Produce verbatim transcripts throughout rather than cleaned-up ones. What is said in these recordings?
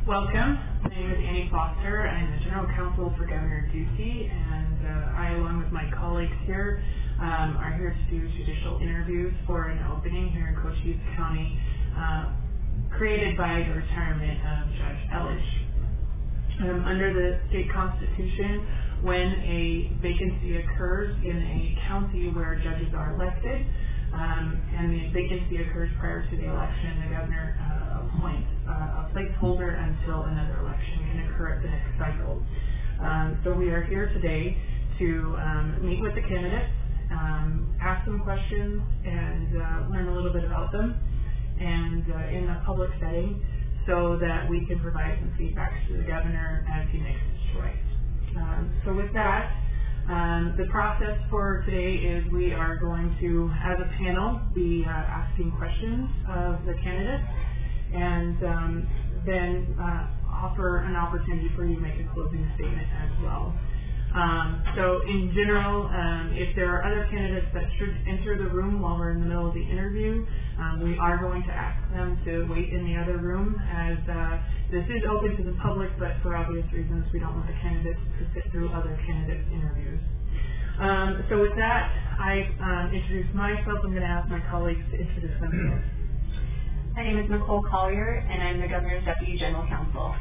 Welcome. My name is Annie Foster. I'm the General Counsel for Governor Ducey, and uh, I, along with my colleagues here, um, are here to do judicial interviews for an opening here in Cochise County, uh, created by the retirement of Judge Elledge. Um, under the state constitution, when a vacancy occurs in a county where judges are elected, um, and the vacancy occurs prior to the election, the governor uh, appoints uh, a placeholder until another election can occur at the next cycle. Um, so we are here today to um, meet with the candidates, um, ask them questions, and uh, learn a little bit about them, and uh, in a public setting, so that we can provide some feedback to the governor as he makes his choice. Um, so with that, um, the process for today is we are going to, as a panel, be uh, asking questions of the candidates, and um, then uh, offer an opportunity for you to make a closing statement as well. Um, so in general, um, if there are other candidates that should enter the room while we're in the middle of the interview, um, we are going to ask them to wait in the other room, as uh, this is open to the public, but for obvious reasons we don't want the candidates to sit through other candidates' interviews. Um, so with that, I um, introduce myself. I'm going to ask my colleagues to introduce themselves. My name is Nicole Collier, and I'm the Governor's Deputy General Counsel.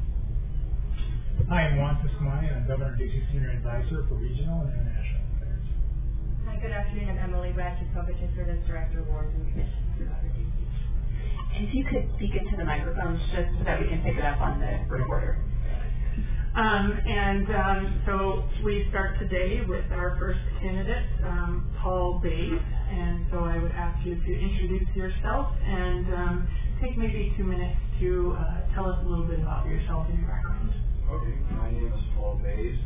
Hi, I'm Juan Tismani, and I'm Governor Ducey's Senior Advisor for Regional and International Affairs. Hi, good afternoon. I'm Emily Ratchett-Kovich. I serve as Director of Awards and Commissions for Governor Ducey. And if you could speak into the microphones just so that we can pick it up on the recorder. Um, and um, so we start today with our first candidate, um, Paul Bays. And so I would ask you to introduce yourself and um, take maybe two minutes to uh, tell us a little bit about yourself and your background. Okay, my name is Paul Bays,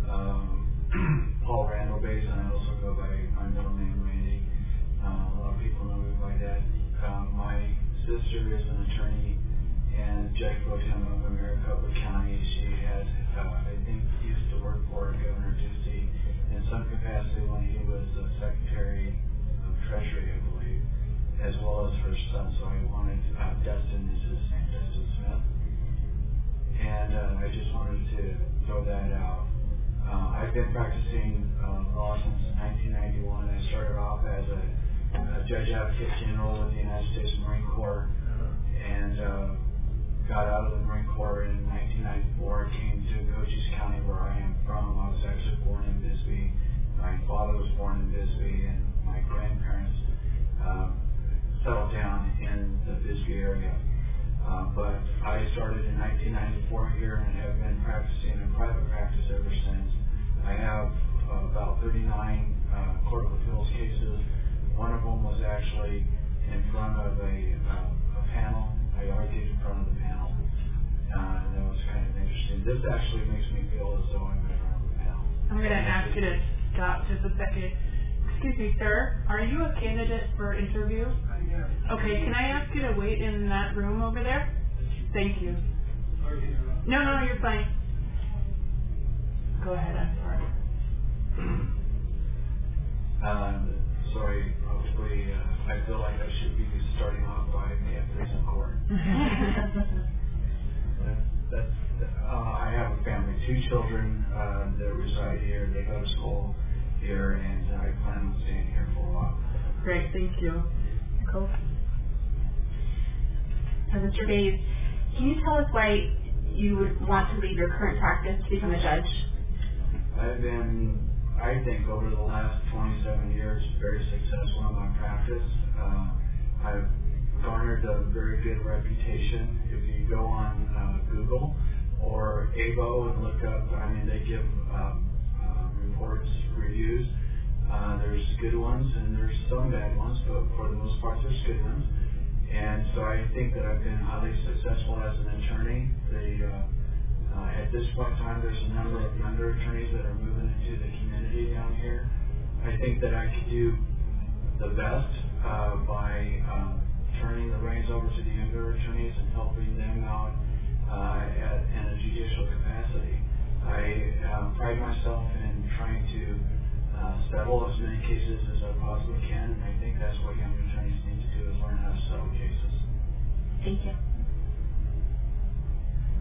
um, Paul Randall Bays, and I also go by my middle name, Randy. Uh, a lot of people know me by that. Um, my sister is an attorney and Judge Pro Tem of Maricopa County. She has, uh, I think, used to work for Governor Ducey in some capacity when he was uh, Secretary of Treasury, I believe, as well as her son. So I wanted, uh, Dustin is his name, Dustin Smith. And uh, I just wanted to throw that out. Uh, I've been practicing uh, law since nineteen ninety-one. I started off as a, a Judge Advocate General with the United States Marine Corps, and uh, got out of the Marine Corps in nineteen ninety-four. Came to Cochise County, where I am from. I was actually born in Bisbee. My father was born in Bisbee, and my grandparents uh, settled down in the Bisbee area. Uh, but I started in nineteen ninety-four here and have been practicing in private practice ever since. I have uh, about thirty-nine uh, Court of Appeals cases. One of them was actually in front of a, uh, a panel. I argued in front of the panel. Uh, and that was kind of interesting. This actually makes me feel as though I'm in front of the panel. I'm going to ask you to stop just a second. Excuse me, sir. Are you a candidate for interview? Okay, can I ask you to wait in that room over there? Thank you. No, no, you're fine. Go ahead, I'm sorry. Um, sorry, hopefully, uh, I feel like I should be starting off by me if there's a court. that, that's, uh, I have a family, two children uh, that reside here. They go to school here, and I plan on staying here for a while. Great, thank you. Nicole? So Mister Bays, can you tell us why you would want to leave your current practice to become a judge? I've been, I think, over the last twenty-seven years, very successful in my practice. Uh, I've garnered a very good reputation. If you go on uh, Google or A B O and look up, I mean, they give um, uh, reports, reviews. Uh, there's good ones and there's some bad ones, but for the most part, there's good ones. And so I think that I've been highly successful as an attorney. The, uh, uh, at this point in time, there's a number of younger attorneys that are moving into the community down here. I think that I could do the best uh, by um, turning the reins over to the younger attorneys and helping them out uh, at, in a judicial capacity. I uh, pride myself in trying to uh, settle as many cases as I possibly can, and I think that's what young attorneys need to do, is learn how to settle cases. Thank you.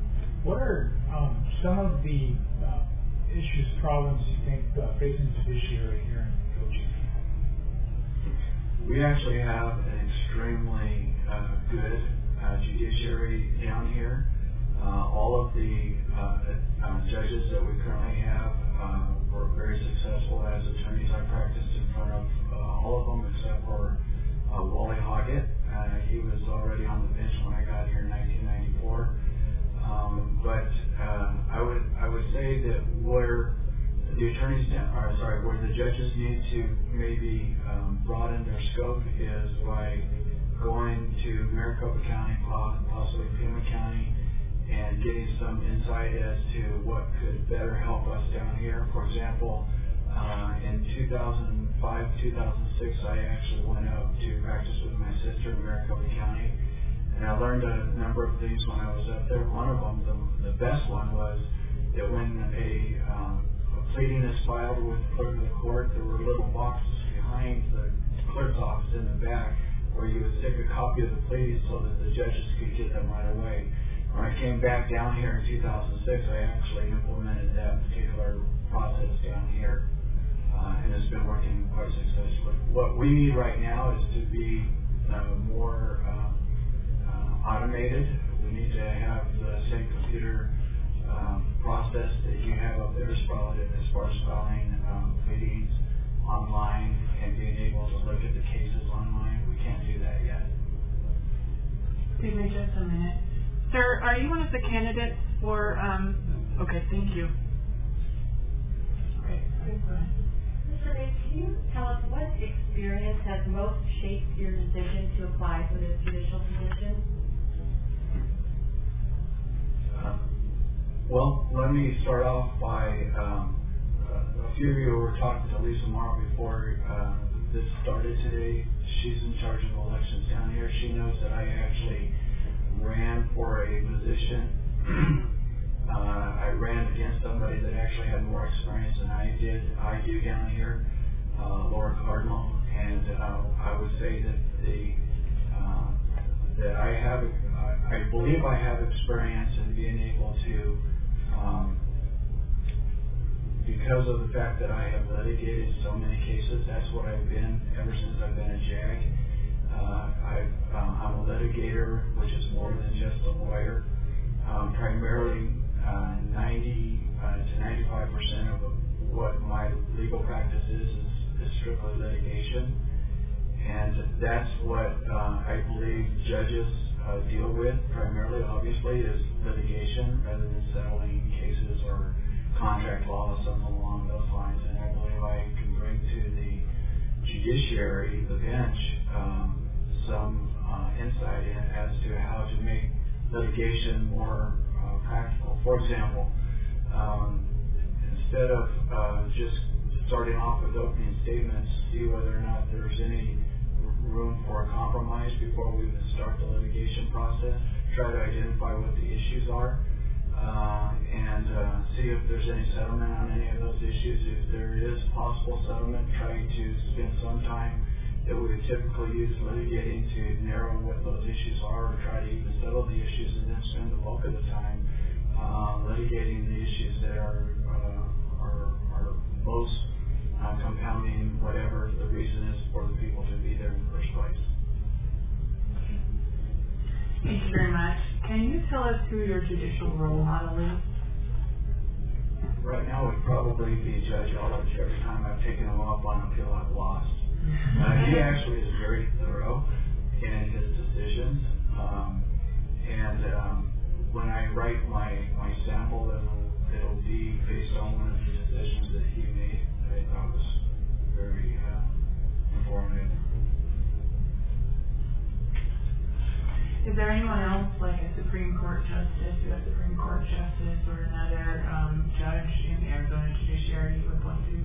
What are um, some of the uh, issues, problems you think uh, facing the judiciary here in Cochise? We actually have an extremely uh, good uh, judiciary down here. Uh, all of the uh, uh, judges that we currently have uh, were very successful as attorneys. I practiced in front of uh, all of them except for uh, Wally Hoggett. Uh, he was already on the bench when I got here in nineteen ninety-four. Um, but uh, I would I would say that where the attorneys, or sorry, where the judges need to maybe um, broaden their scope is by going to Maricopa County, possibly Pima County, and getting some insight as to what could better help us down here. For example, uh, in two thousand five, two thousand six, I actually went out to practice with my sister in Maricopa County, and I learned a number of things when I was up there. One of them, the, the best one, was that when a, um, a pleading is filed with the clerk of the court, there were little boxes behind the clerk's office in the back where you would stick a copy of the pleading so that the judges could get them right away. When I came back down here in two thousand six, I actually implemented that particular process down here, uh, and it's been working quite successfully. What we need right now is to be uh, more uh, uh, automated. We need to have the same computer um, process that you have up there as far as, as, far as filing um, pleadings online and being able to look at the cases online. We can't do that yet. Give me just a minute. Sir, are you one of the candidates for, um, okay, thank you. Okay, please go ahead. Mister Bates, can you tell us what experience has most shaped your decision to apply for this judicial position? Uh, well, let me start off by, um, uh, a few of you were talking to Lisa Morrow before uh, this started today. She's in charge of elections down here. She knows that I actually ran for a position. uh, I ran against somebody that actually had more experience than I did. I do down here, uh, Laura Cardinal, and uh, I would say that the uh, that I have, I, I believe I have experience in being able to, um, because of the fact that I have litigated so many cases. That's what I've been ever since I've been a JAG. Uh, I've, uh, I'm a litigator, which is more than just a lawyer. Um, primarily, uh, ninety uh, to ninety-five percent of what my legal practice is is, is strictly litigation, and that's what uh, I believe judges uh, deal with primarily. Obviously, is litigation rather than settling cases or contract law, something along those lines. And I believe I can bring to the judiciary, the bench, um, some uh, insight in as to how to make litigation more uh, practical. For example, um, instead of uh, just starting off with opening statements, see whether or not there's any room for a compromise before we even start the litigation process. Try to identify what the issues are, uh, and uh, see if there's any settlement on any of those issues. If there is possible settlement, try to spend some time that we would typically use litigating to narrow what those issues are, or try to even settle the issues, and then spend the bulk of the time uh, litigating the issues that are uh, are, are most uh, compounding whatever the reason is for the people to be there in the first place. Thank you very much. Can you tell us who your judicial role model is? Right now, it would probably be Judge Aldrich. Every time I've taken him up on appeal, I've lost. Uh, he actually is very thorough in his decisions, um, and um, when I write my, my sample, it'll, it'll be based on one of the decisions that he made that I thought was very uh, informative. Is there anyone else, like a Supreme Court justice, a Supreme Court justice, or another um, judge in the Arizona Judiciary you would want to?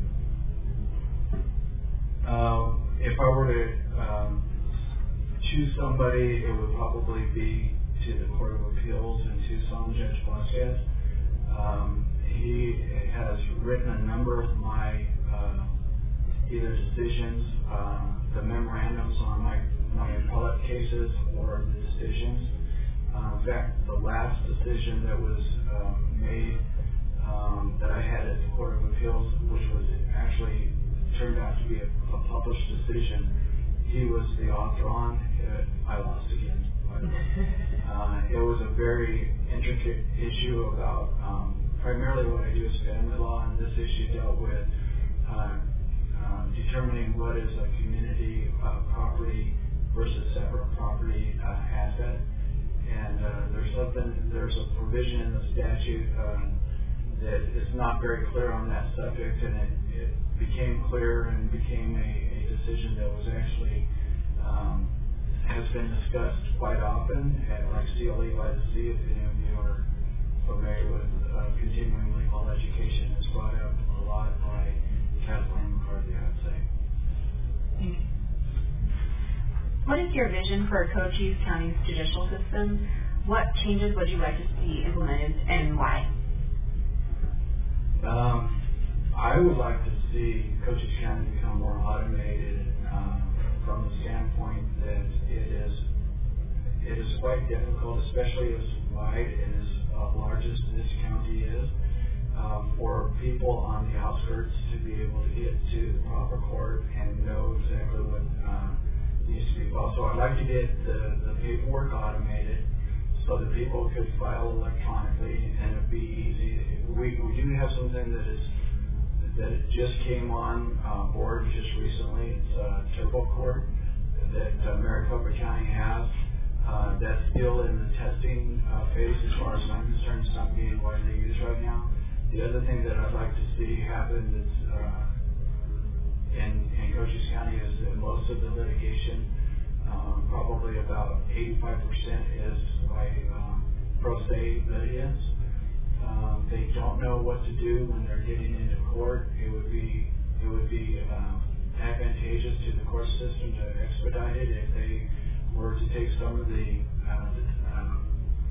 Um, if I were to um, choose somebody, it would probably be to the Court of Appeals in Tucson, Judge Vasquez. Um, he has written a number of my uh, either decisions, uh, the memorandums on my, my appellate cases, or the decisions. Uh, in fact, the last decision that was um, made um, that I had at the Court of Appeals, which was actually turned out to be a, a published decision, he was the author on. Uh, I lost again. But, uh, it was a very intricate issue about um, primarily what I do is family law, and this issue dealt with uh, uh, determining what is a community uh, property versus separate property uh, asset. And uh, there's something, there's a provision in the statute um, that is not very clear on that subject, and it, it became clear and became a, a decision that was actually um, has been discussed quite often at like C L E by the Sea. If any of you are familiar with uh, continuing legal education, it's brought up a lot by Kathleen McCarthy, I'd say. Thank you. What is your vision for Cochise County's judicial system? What changes would you like to see implemented, and why? Um, I would like to see Cochise County become more automated um, from the standpoint that it is it is quite difficult, especially as wide and as uh, large as this county is, uh, for people on the outskirts to be able to get to the proper court and know exactly what uh, needs to be filed. So I'd like to get the, the paperwork automated so that people could file electronically and it'd be easy. We, we do have something that is that it just came on uh, board just recently. It's uh, Turbo Court that uh, Maricopa County has. Uh, that's still in the testing uh, phase as far as I'm concerned. It's not being widely used right now. The other thing that I'd like to see happen is uh, in, in Cochise County is that most of the litigation, um, probably about eighty-five percent is by um, pro se litigants. Um, they don't know what to do when they're getting into court. It would be it would be um, advantageous to the court system to expedite it if they were to take some of the uh, um,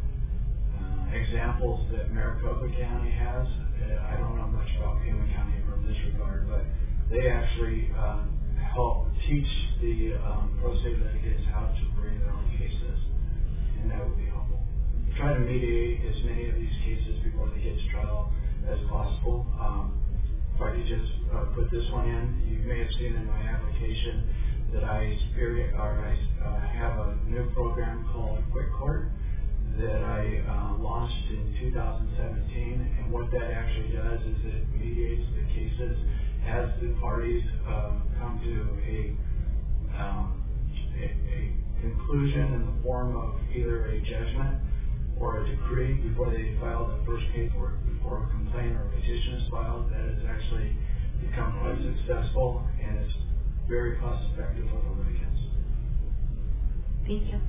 uh, examples that Maricopa County has. Uh, I don't know much about Pima County from this regard, but they actually um, help teach the um, pro se litigants how to bring their own cases, and that would be helpful. Try to mediate as many of these cases before they get to trial as possible. Um, if I could just uh, put this one in, you may have seen in my application that I spirit, or I uh, have a new program called Quick Court that I uh, launched in two thousand seventeen, and what that actually does is it mediates the cases as the parties uh, come to a, um, a, a conclusion in the form of either a judgment or a decree before they file the first paperwork, before a complaint or a petition is filed. That has actually become quite successful, and it's very cost effective for the litigants. Thank you.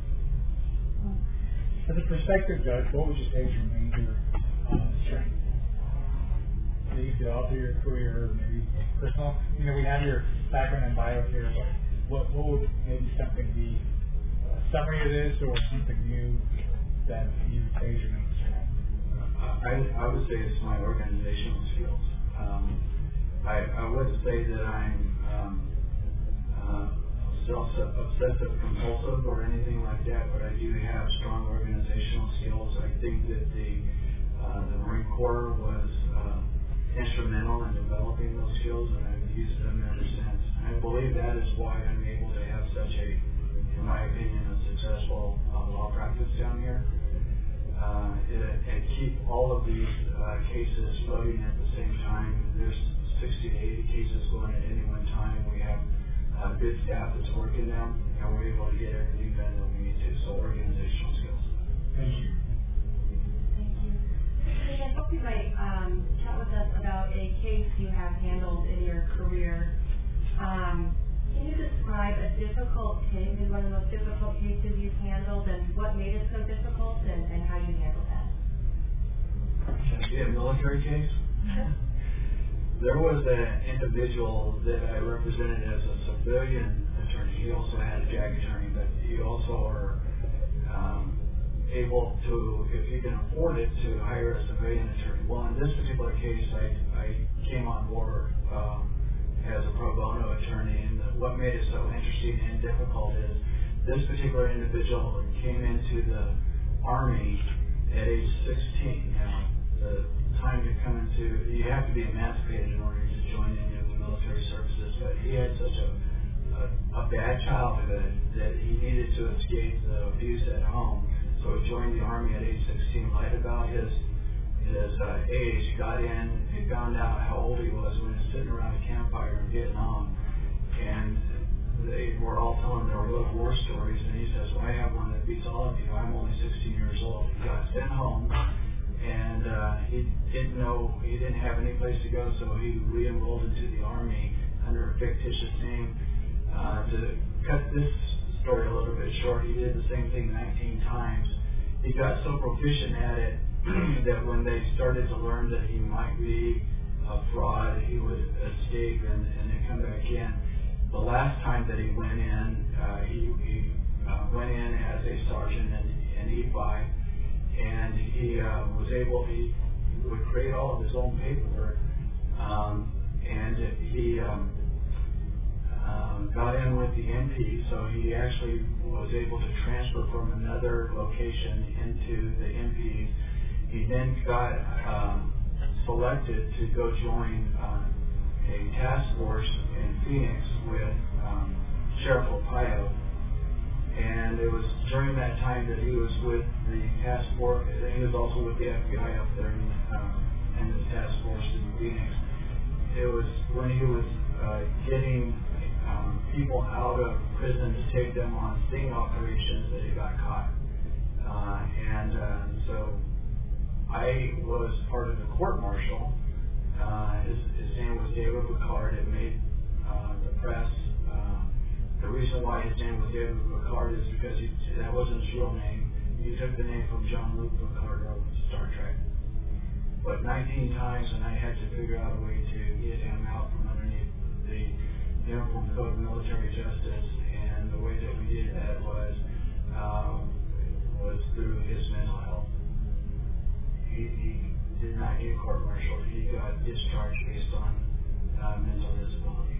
As a prospective judge, what would you say is your major um, strength? Maybe you could alter your career, maybe personal. You know, we have your background and bio here, but what, what would maybe something be a summary of this or something new that you would say is your main strength? I, I would say it's my organizational skills. Um, I, I would say that I'm um, uh, self-obsessive compulsive or anything like that, but I do have strong organizational skills. I think that the uh, the Marine Corps was uh, instrumental in developing those skills, and I've used them ever since. I believe that is why I'm able to have such a, in my opinion, a successful uh, law practice down here. Uh, it, and keep all of these uh, cases floating at the same time. There's sixty to eighty cases going at any one time. We have uh, good staff that's working them, and we're able to get everything done that we need to. So organizational skills. Thank you. Thank you. Hey, I hope you might um, chat with us about a case you have handled in your career. Um, can you describe a difficult case, maybe one of the most difficult cases you've handled, and what made it so difficult, and, and how you handled that? Yeah, military case. There was an individual that I represented as a civilian attorney. He also had a JAG attorney, but you also are um, able to, if you can afford it, to hire a civilian attorney. Well, in this particular case, I, I came on board um, as a pro bono attorney, and what made it so interesting and difficult is this particular individual came into the Army at age sixteen. Now, the time to come into, you have to be emancipated in order to join any of the military services, but he had such a, a, a bad childhood that he needed to escape the abuse at home. So he joined the Army at age sixteen, lied about his his uh, age, got in, he found out how old he was when he was sitting around a campfire in Vietnam, and they were all telling their little war stories, and he says, well, I have one that beats all of you. I'm only sixteen years old. He got sent home, and uh, he didn't know, he didn't have any place to go, so he re-enrolled into the Army under a fictitious name. Uh, to cut this story a little bit short, he did the same thing nineteen times. He got so proficient at it that when they started to learn that he might be a fraud, he would escape and, and then come back in. The last time that he went in, uh, he, he uh, went in as a sergeant in, in E five, and he uh, was able, he would create all of his own paperwork, um, and he um, uh, got in with the M P, so he actually was able to transfer from another location into the M Ps. He then got um, selected to go join uh, a task force in Phoenix with um, Sheriff Arpaio, and it was during that time that he was with the task force, and he was also with the F B I up there in, um, in the task force in Phoenix. It was when he was uh, getting um, people out of prison to take them on sting operations that he got caught. Uh, and uh, so I was part of the court martial. Uh, his, his name was David Ricard. It made uh, the press. Uh, the reason why his name was David Ricard is because he, that wasn't his real name. He took the name from John Luke Picard of Star Trek. But nineteen times, and I had to figure out a way to get him out from underneath the Uniform Code of Military Justice, and the way that we did that was um, was through his mental health. He, he did not get court-martialed. He got discharged based on uh, mental disability.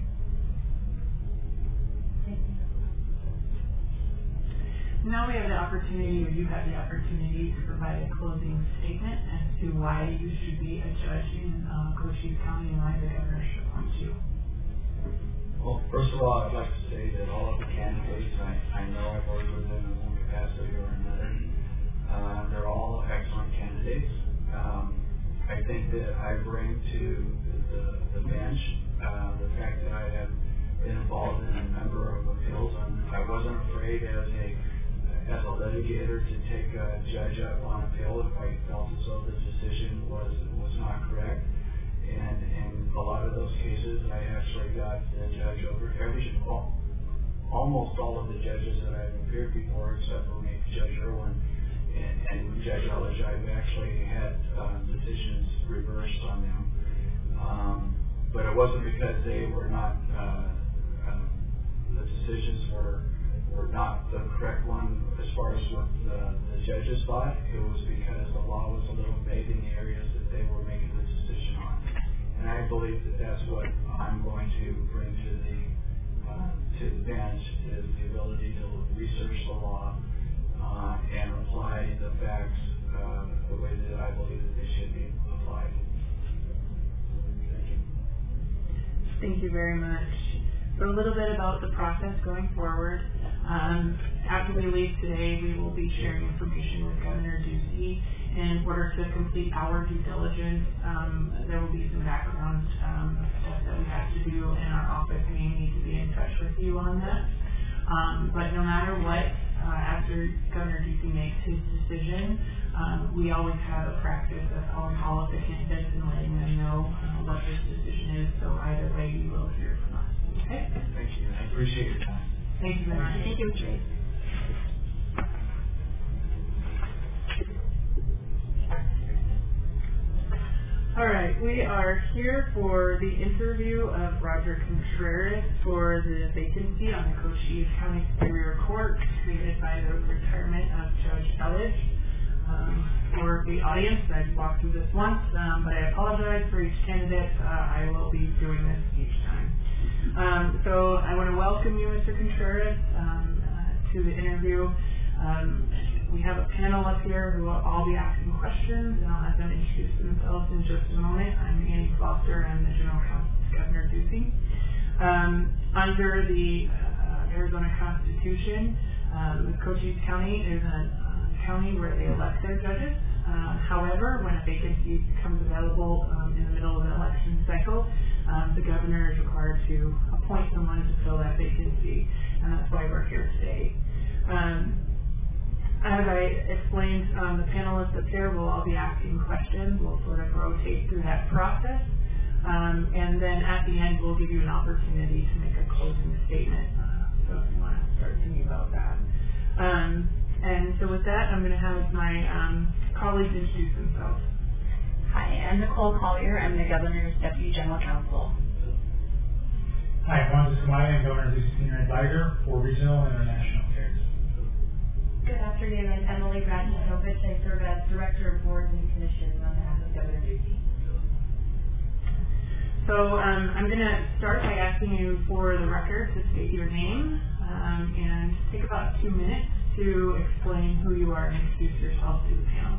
Now we have the opportunity, or you have the opportunity, to provide a closing statement as to why you should be a judge in uh, Cochise County and why the governor should appoint you. Well, first of all, I'd like to say that all of the candidates, I, I know I've worked with them in one capacity or another. Uh, they're all excellent candidates. Um, I think that I bring to the, the bench uh, the fact that I have been involved in a number of appeals, and I wasn't afraid as a as a litigator to take a judge up on appeal if I felt as though the decision was was not correct. And in a lot of those cases, I actually got the judge over every well, almost all of the judges that I've appeared before, except for maybe Judge Irwin and, and Judge Elledge. I've actually had uh, decisions reversed on them, um, but it wasn't because they were not uh, uh, the decisions were were not the correct one as far as what the, the judges thought. It was because the law was a little vague in the areas that they were making the decision on. And I believe that that's what I'm going to bring to the uh, to the bench, is the ability to research the law uh, and apply the facts uh, the way that I believe that they should be applied. Thank you. Thank you very much. So a little bit about the process going forward. Um, after we leave today, we will be sharing information with Governor Ducey. In order to complete our due diligence, um, there will be some background um, stuff that we have to do in our office. We need to be in touch with you on that. Um, but no matter what, uh, after Governor Ducey makes his decision, um, we always have a practice of calling all of the candidates and letting them know uh, what this decision is. So either way, you will hear from us. Okay? Thank you. I appreciate your time. Thank you very much. Thank you, Trace. All right, we are here for the interview of Roger Contreras for the vacancy on the Cochise County Superior Court created by the retirement of Judge Elledge. Um, for the audience, I've walked through this once, um, but I apologize for each candidate. Uh, I will be doing this each time. Um, so I want to welcome you, Mister Contreras, um, uh, to the interview. Um, we have a panel panelists here who will all be asking questions, and I'll have them introduce themselves in just a moment. I'm Annie Foster. I'm the General Counsel to Governor Ducey. Um, under the uh, Arizona Constitution, um, Cochise County is a uh, county where they elect their judges. Uh, however, when a vacancy becomes available um, in the middle of an election cycle, um, the governor is required to appoint someone to fill that vacancy, and that's why we're here today. Um, as I explained, um, the panelists up there will all be asking questions. We'll sort of rotate through that process, um, and then at the end, we'll give you an opportunity to make a closing statement. Uh, so if you want to start thinking about that. Um, And so with that, I'm going to have my um, colleagues introduce themselves. Hi, I'm Nicole Collier. I'm the Governor's Deputy General Counsel. Hi, Juan Descamaya. I'm Governor Ducey's Senior Advisor for Regional and International Affairs. Good afternoon. I'm Emily Radnikovic. I serve as Director of Boards and Commissions on behalf of Governor Ducey. So um, I'm going to start by asking you for the record to state your name um, and take about two minutes to explain who you are and introduce yourself to the panel.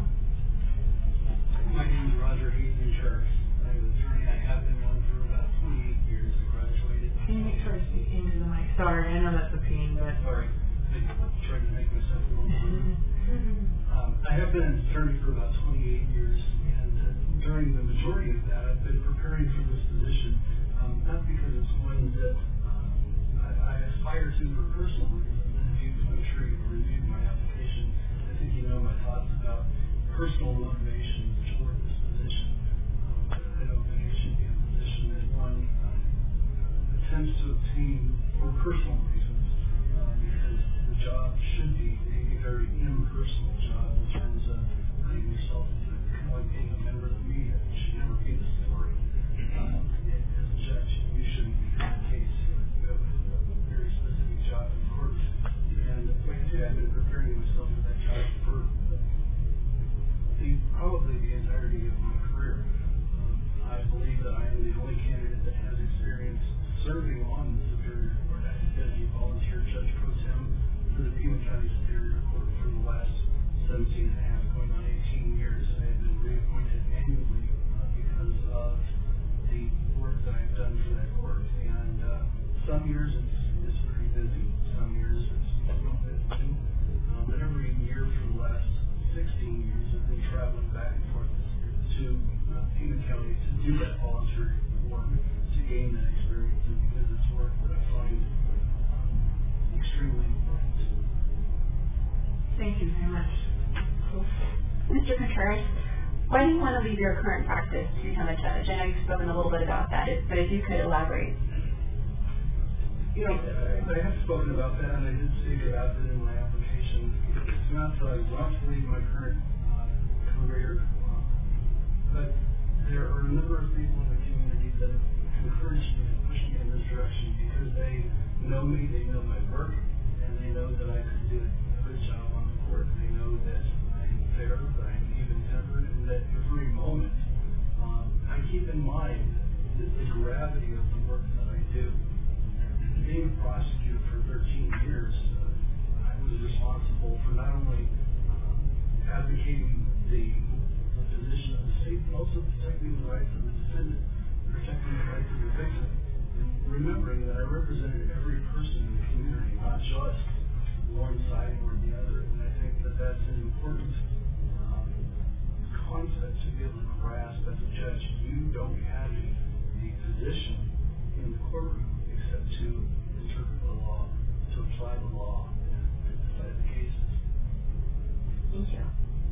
My name is Roger Hayden Sharks. I'm an attorney. I have been one for about twenty-eight years. I graduated. Can you make sure I speak into the mic? Sorry, I know that's a pain, but... Sorry. I tried to make myself a little more. um, I have been an attorney for about twenty-eight years, and uh, during the majority of that, I've been preparing for this position, um, not because it's one that um, I, I aspire to for personal reasons. I'm sure you've reviewed my application. I think you know my thoughts about personal motivation toward this position. Um, I don't think it should be a position that one um, attempts to obtain for personal reasons, um, because the job should be a very impersonal job in terms of putting yourself into kind of like being a member of the media. You should never be the story. Um, and as a judge, you shouldn't be in the case. You have a very specific job in court. And like I said, I've been preparing myself for that job for the, probably the entirety of my career. Um, I believe that I am the only candidate that has experience serving on the Superior Court. I have been a volunteer judge pro tem for the Pima County Superior Court for the last seventeen and a half, going on eighteen years. I have been reappointed annually uh, because of the work that I've done for that court. And uh, some years it's, it's pretty busy. Some years it's a little bit new. Um, but every year for the last sixteen years, I've been traveling back and forth to uh, Pima County to do that voluntary work, to gain that experience, and because it's work that I find um, extremely important. Thank you very much. Mister Contreras, why do you want to leave your current practice to become a judge? I know you've spoken a little bit about that, but if you could elaborate. You know, I have spoken about that, and I did speak about it in my application. It's not that I want to leave my current uh, career, uh, but there are a number of people in the community that have encouraged me and pushed me in this direction because they know me, they know my work, and they know that I could do a good job on the court. They know that I'm fair, that I'm even-tempered, and that every moment um, I keep in mind the, the gravity of the work that I do. Being a prosecutor for thirteen years, uh, I was responsible for not only um, advocating the, the position of the state, but also protecting the rights of the defendant, protecting the rights of the victim, and remembering that I represented every person in the community, not just one side or the other. And I think that that's an important um, concept to be able to grasp as a judge. You don't have a, a position in the courtroom except to interpret the law, to apply the law, and decide the cases. Thank you.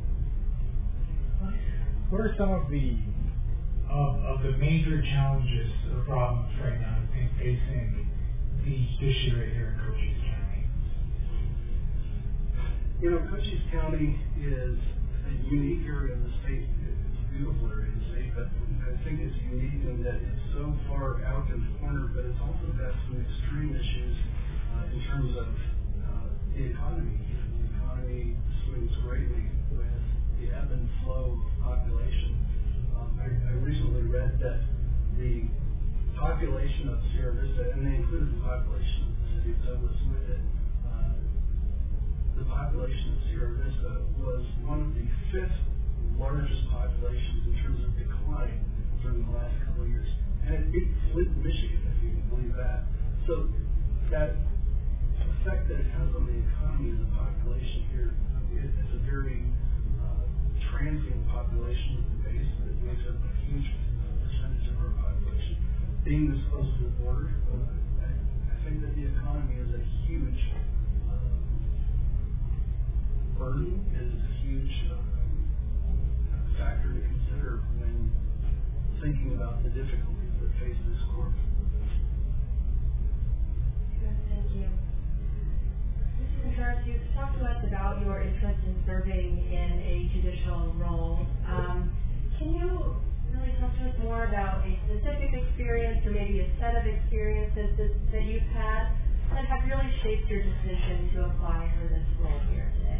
What are some of the of, of the major challenges or problems right now facing the judiciary here in Cochise County? You know, Cochise County is a unique area of the state. It's a beautiful area of the state, but I think it's unique in that it's so far out in the corner, but it's also got some extreme issues uh, in terms of uh, the economy. The economy swings greatly with the ebb and flow of population. Um, I, I recently read that the population of Sierra Vista, and they included the population of the city of Douglas with it, uh, the population of Sierra Vista was one fifth largest populations in terms of decline during the last couple of years. And it beat Flint, Michigan, if you can believe that. So that effect that it has on the economy as a population here is it's a very uh, transient population with the base that makes up a huge percentage of our population. Being this close to the border, uh, I, I think that the economy is a huge uh, burden, is a huge uh, factor to consider when thinking about the difficulties that face this court. Good, thank you. Mister Contreras, you've talked to us about your interest in serving in a judicial role. Um, can you really talk to us more about a specific experience or maybe a set of experiences that, that you've had that have really shaped your decision to apply for this role here today?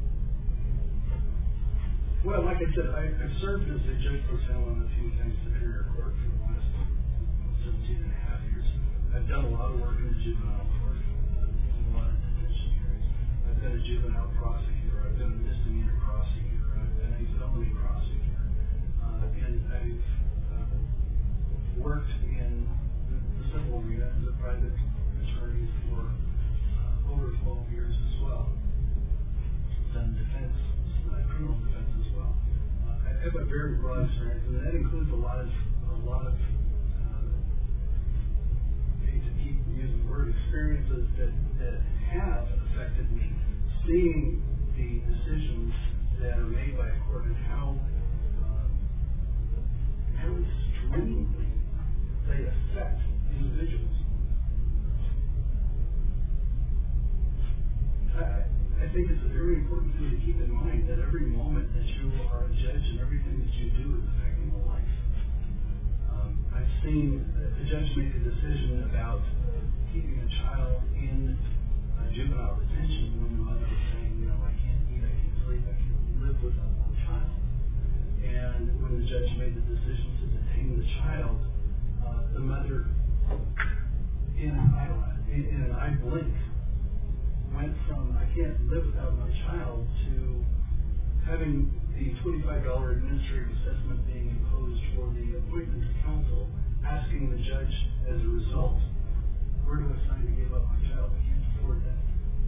Well, like I said, I, I've served as a judge pro tem on the Pima Superior Court for the last seventeen and a half years. I've done a lot of work in the juvenile court, uh, in a lot of detention hearings. I've been a juvenile prosecutor. I've been a misdemeanor prosecutor. I've been a felony prosecutor. Uh, and I've uh, worked in the, the civil arena as a private attorney for uh, over twelve years as well. Done defense, uh, criminal defense as well. Uh, I have a very broad experience, and that includes a lot of a lot of uh, I hate to keep using the word experiences that, that have affected me, seeing the decisions that are made by a court and how uh, how extremely they affect individuals. I, I think it's a very important thing to keep in mind that every moment that you are a judge and everything that you do is affecting a life. Um, I've seen a judge make a decision about keeping a child in uh, juvenile detention when the mother was saying, you know, I can't eat, I can't sleep, I can't live without my child. And when the judge made the decision to detain the child, uh, the mother, in an eye, in, in an eye blink, went from I can't live without my child to having the twenty-five dollars administrative assessment being imposed for the appointment of counsel, asking the judge as a result, where do I sign to give up my child? I can't afford that.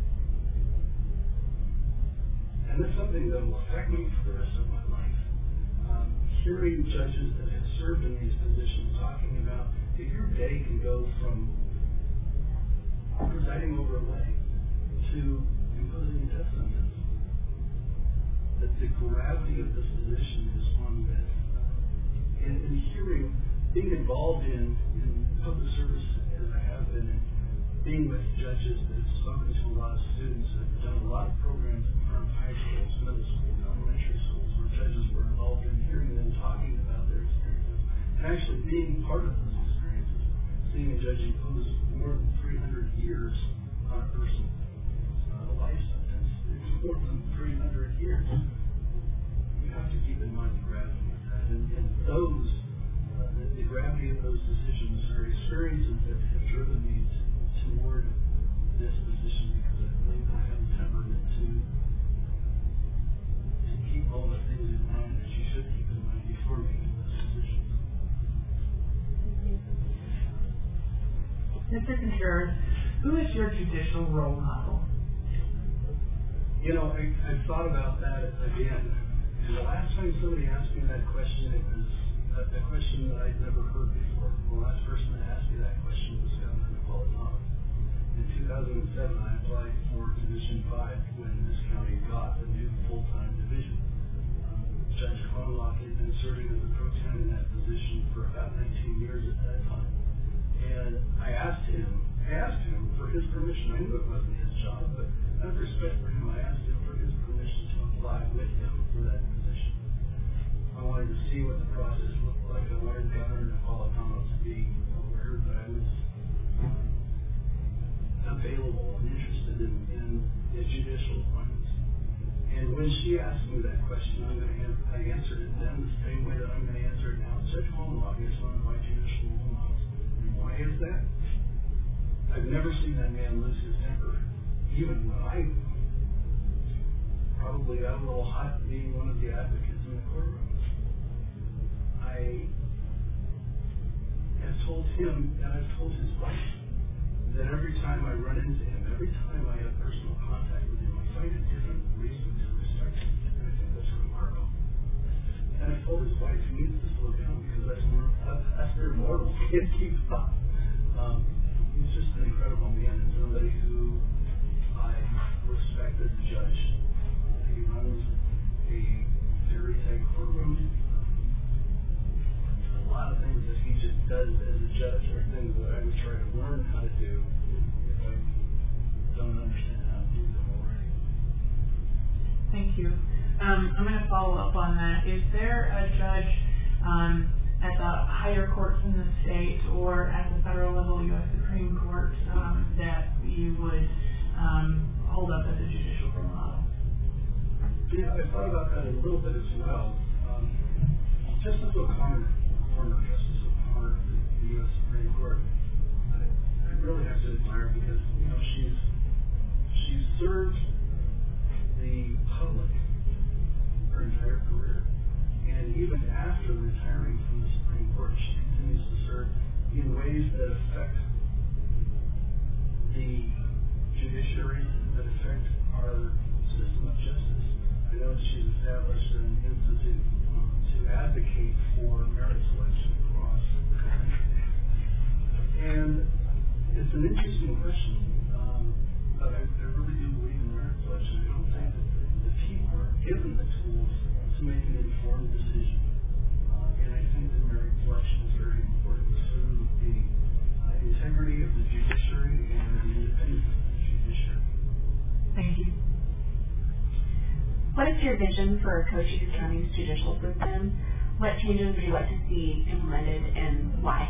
And that's something that will affect me for the rest of my life. Um, hearing judges that have served in these positions talking about if your day can go from presiding over a wedding to imposing a death sentence, that the gravity of this position is one that, uh, and, and hearing, being involved in, in public service as I have been, and being with judges that have spoken to a lot of students, that have done a lot of programs in front of high schools, middle schools, elementary schools, where judges were involved in hearing them talking about their experiences, and actually being part of those experiences, seeing a judge impose more than three hundred years on a person. Life sentence, it's more than three hundred years. You have to keep in mind the gravity of that. And, and those, uh, the, the gravity of those decisions are experiences that have driven me to, toward this position because I believe I have the temperament to, to keep all the things in mind that you should keep in mind before making those decisions. Mister Contreras, who is your judicial role model? You know, I, I've thought about that again. And the last time somebody asked me that question, it was a, a question that I'd never heard before. The last person that asked me that question was Governor Napolitano. In two thousand seven, I applied for Division five when this county got a new full-time division. Um, Judge Kronlock had been serving as a pro tem in that position for about nineteen years at that time. And I asked him, I asked him for his permission. I knew it wasn't his job, but out of respect for him, I asked him for his permission to apply with him for that position. I wanted to see what the process looked like. I wanted Governor Napolitano to be aware that I was um, available and interested in, in the judicial appointments. And when she asked me that question, I'm going to answer, I answered it then the same way that I'm going to answer it now. Judge Kronlock is one of my judicial role models. And why is that? I've never seen that man lose his temper. Even when I probably got a little hot being one of the advocates in the courtroom. I have told him, and I've told his wife, that every time I run into him, every time I have personal contact with him, I find a different reason to respect him. And I think that's remarkable. And I told his wife he needs to slow down because that's more, that's very mortal. He can't keep up. Um, he's just an incredible man and somebody who I respect as a judge. He runs a very tight courtroom. A lot of things that he just does as a judge are things that I would try to learn how to do if I don't understand how to do them already. Thank you. Um, I'm going to follow up on that. Is there a judge um, at the higher courts in the state or at the federal level, U S Supreme Court, um, that you would um, hold up as a judicial role model? Yeah, I thought about that a little bit as well. Um, Justice O'Connor, former Justice O'Connor of the U S Supreme Court, I, I really have to admire because, you know, she's she's served the public her entire career. And even after retiring from the Supreme Court, she continues to serve in ways that affect the judiciary, that affect our system of justice. I know that she's established an institute um, to advocate for merit selection across the country. And it's an interesting question, um, but I, I really do believe in merit selection. I don't think that the, the people are given the tools to make an informed decision. Uh, and I think that merit selection is very important to the uh, integrity of the judiciary and the independence of the judiciary. Thank you. What is your vision for Cochise County's judicial system? What changes would you like to see implemented and why?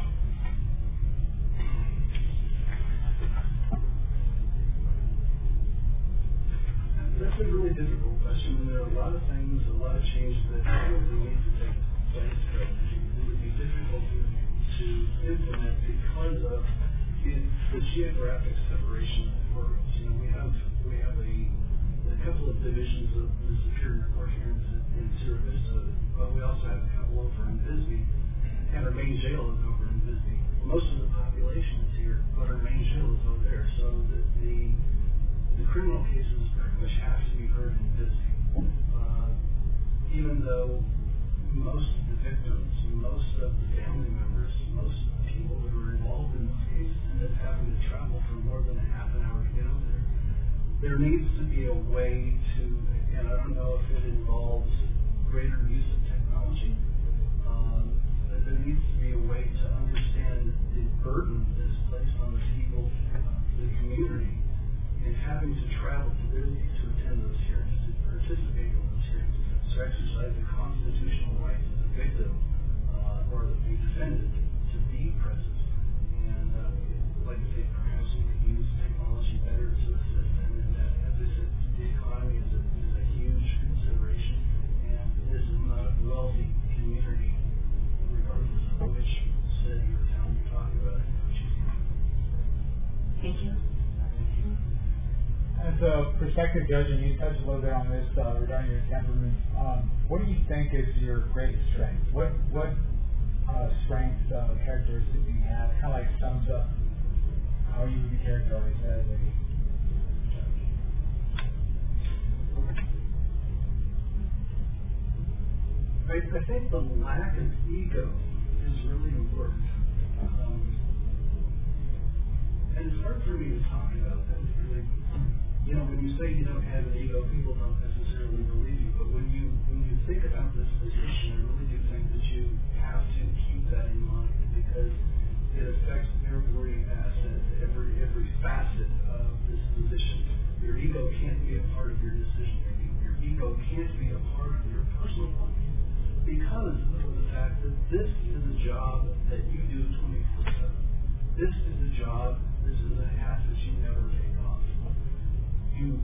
That's a really difficult question, and there are a lot of things, a lot of changes that probably need to take place that it would be difficult to, to implement because of it, the geographic separation of the courts. You know, we have we have a, a couple of divisions of the Superior Court here in, in Sierra Vista, but we also have a couple over in Bisbee, and our main jail is over in Bisbee. Most of the population is here, but our main jail is over there, so the, the The criminal cases pretty much have to be heard in Bisbee, uh, even though most of the victims, most of the family members, most of the people that are involved in those cases end up having to travel for more than a half an hour to get over there. There needs to be a way to, and I don't know if it involves greater use of technology, um, but there needs to be a way to understand the burden that is placed on the people, uh, the community, and having to travel to Bisbee to attend those hearings, to participate in those hearings, to exercise the constitutional right of the victim uh, or the defendant to be present. And uh, like I say, perhaps we could use technology better to assist them in that. As I said, the economy is a, is a huge consideration, and this is not a wealthy community, regardless of which city or town you're talking about. Thank you. As a prospective judge, and you touched a little bit on this uh, regarding your temperament, um, what do you think is your greatest strength? What what uh, strengths, uh, characteristics do you have? Kind of like sums up how you would be characterized as a judge. I, I think the lack of ego is really important. Um, and it's hard for me to talk about that. Really, you know, when you say you don't have an ego, people don't necessarily believe you. But when you when you think about this position, I really do think that you have to keep that in mind because it affects every asset, every every facet of this position. Your ego can't be a part of your decision making. Your ego can't be a part of your personal life because of the fact that this is a job that you do twenty-four seven. This is a job, this is a hat that you never take off. You,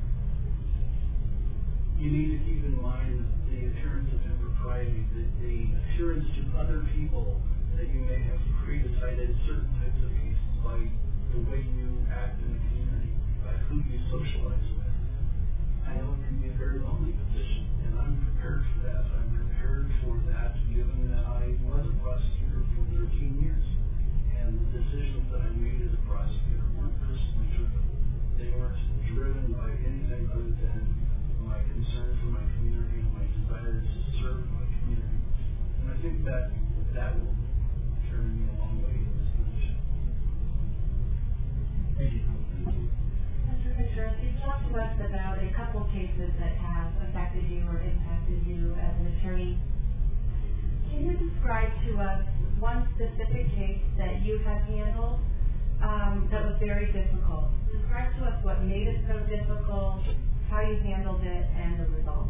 you need to keep in mind the appearance of impropriety, the, the appearance to other people that you may have pre-decided certain types of cases by the way you act in the community, by who you socialize with. I I know it can be a very lonely position, and I'm prepared for that. I'm prepared for that, given that I was a prosecutor for thirteen years. And the decisions that I made as a prosecutor weren't personally driven. They weren't driven by anything other than my concern for my community and my desire to serve my community. And I think that that will carry me a long way in this position. Thank you. Mister Fisher, you've talked to us about a couple cases that have affected you or impacted you as an attorney. Can you describe to us one specific case that you have handled um, that was very difficult? Describe to us what made it so difficult, how you handled it, and the results.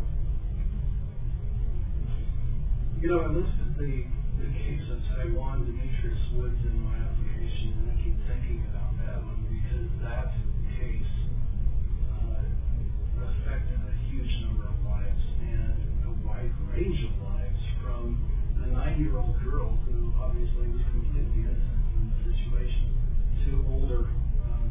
You know, I listed the, the case of Taiwan Demetrius Woods in my application, and I keep thinking about that one because that case uh, affected a huge number of lives and a wide range of lives, from a nine-year-old girl who obviously was completely innocent in the situation to older, um,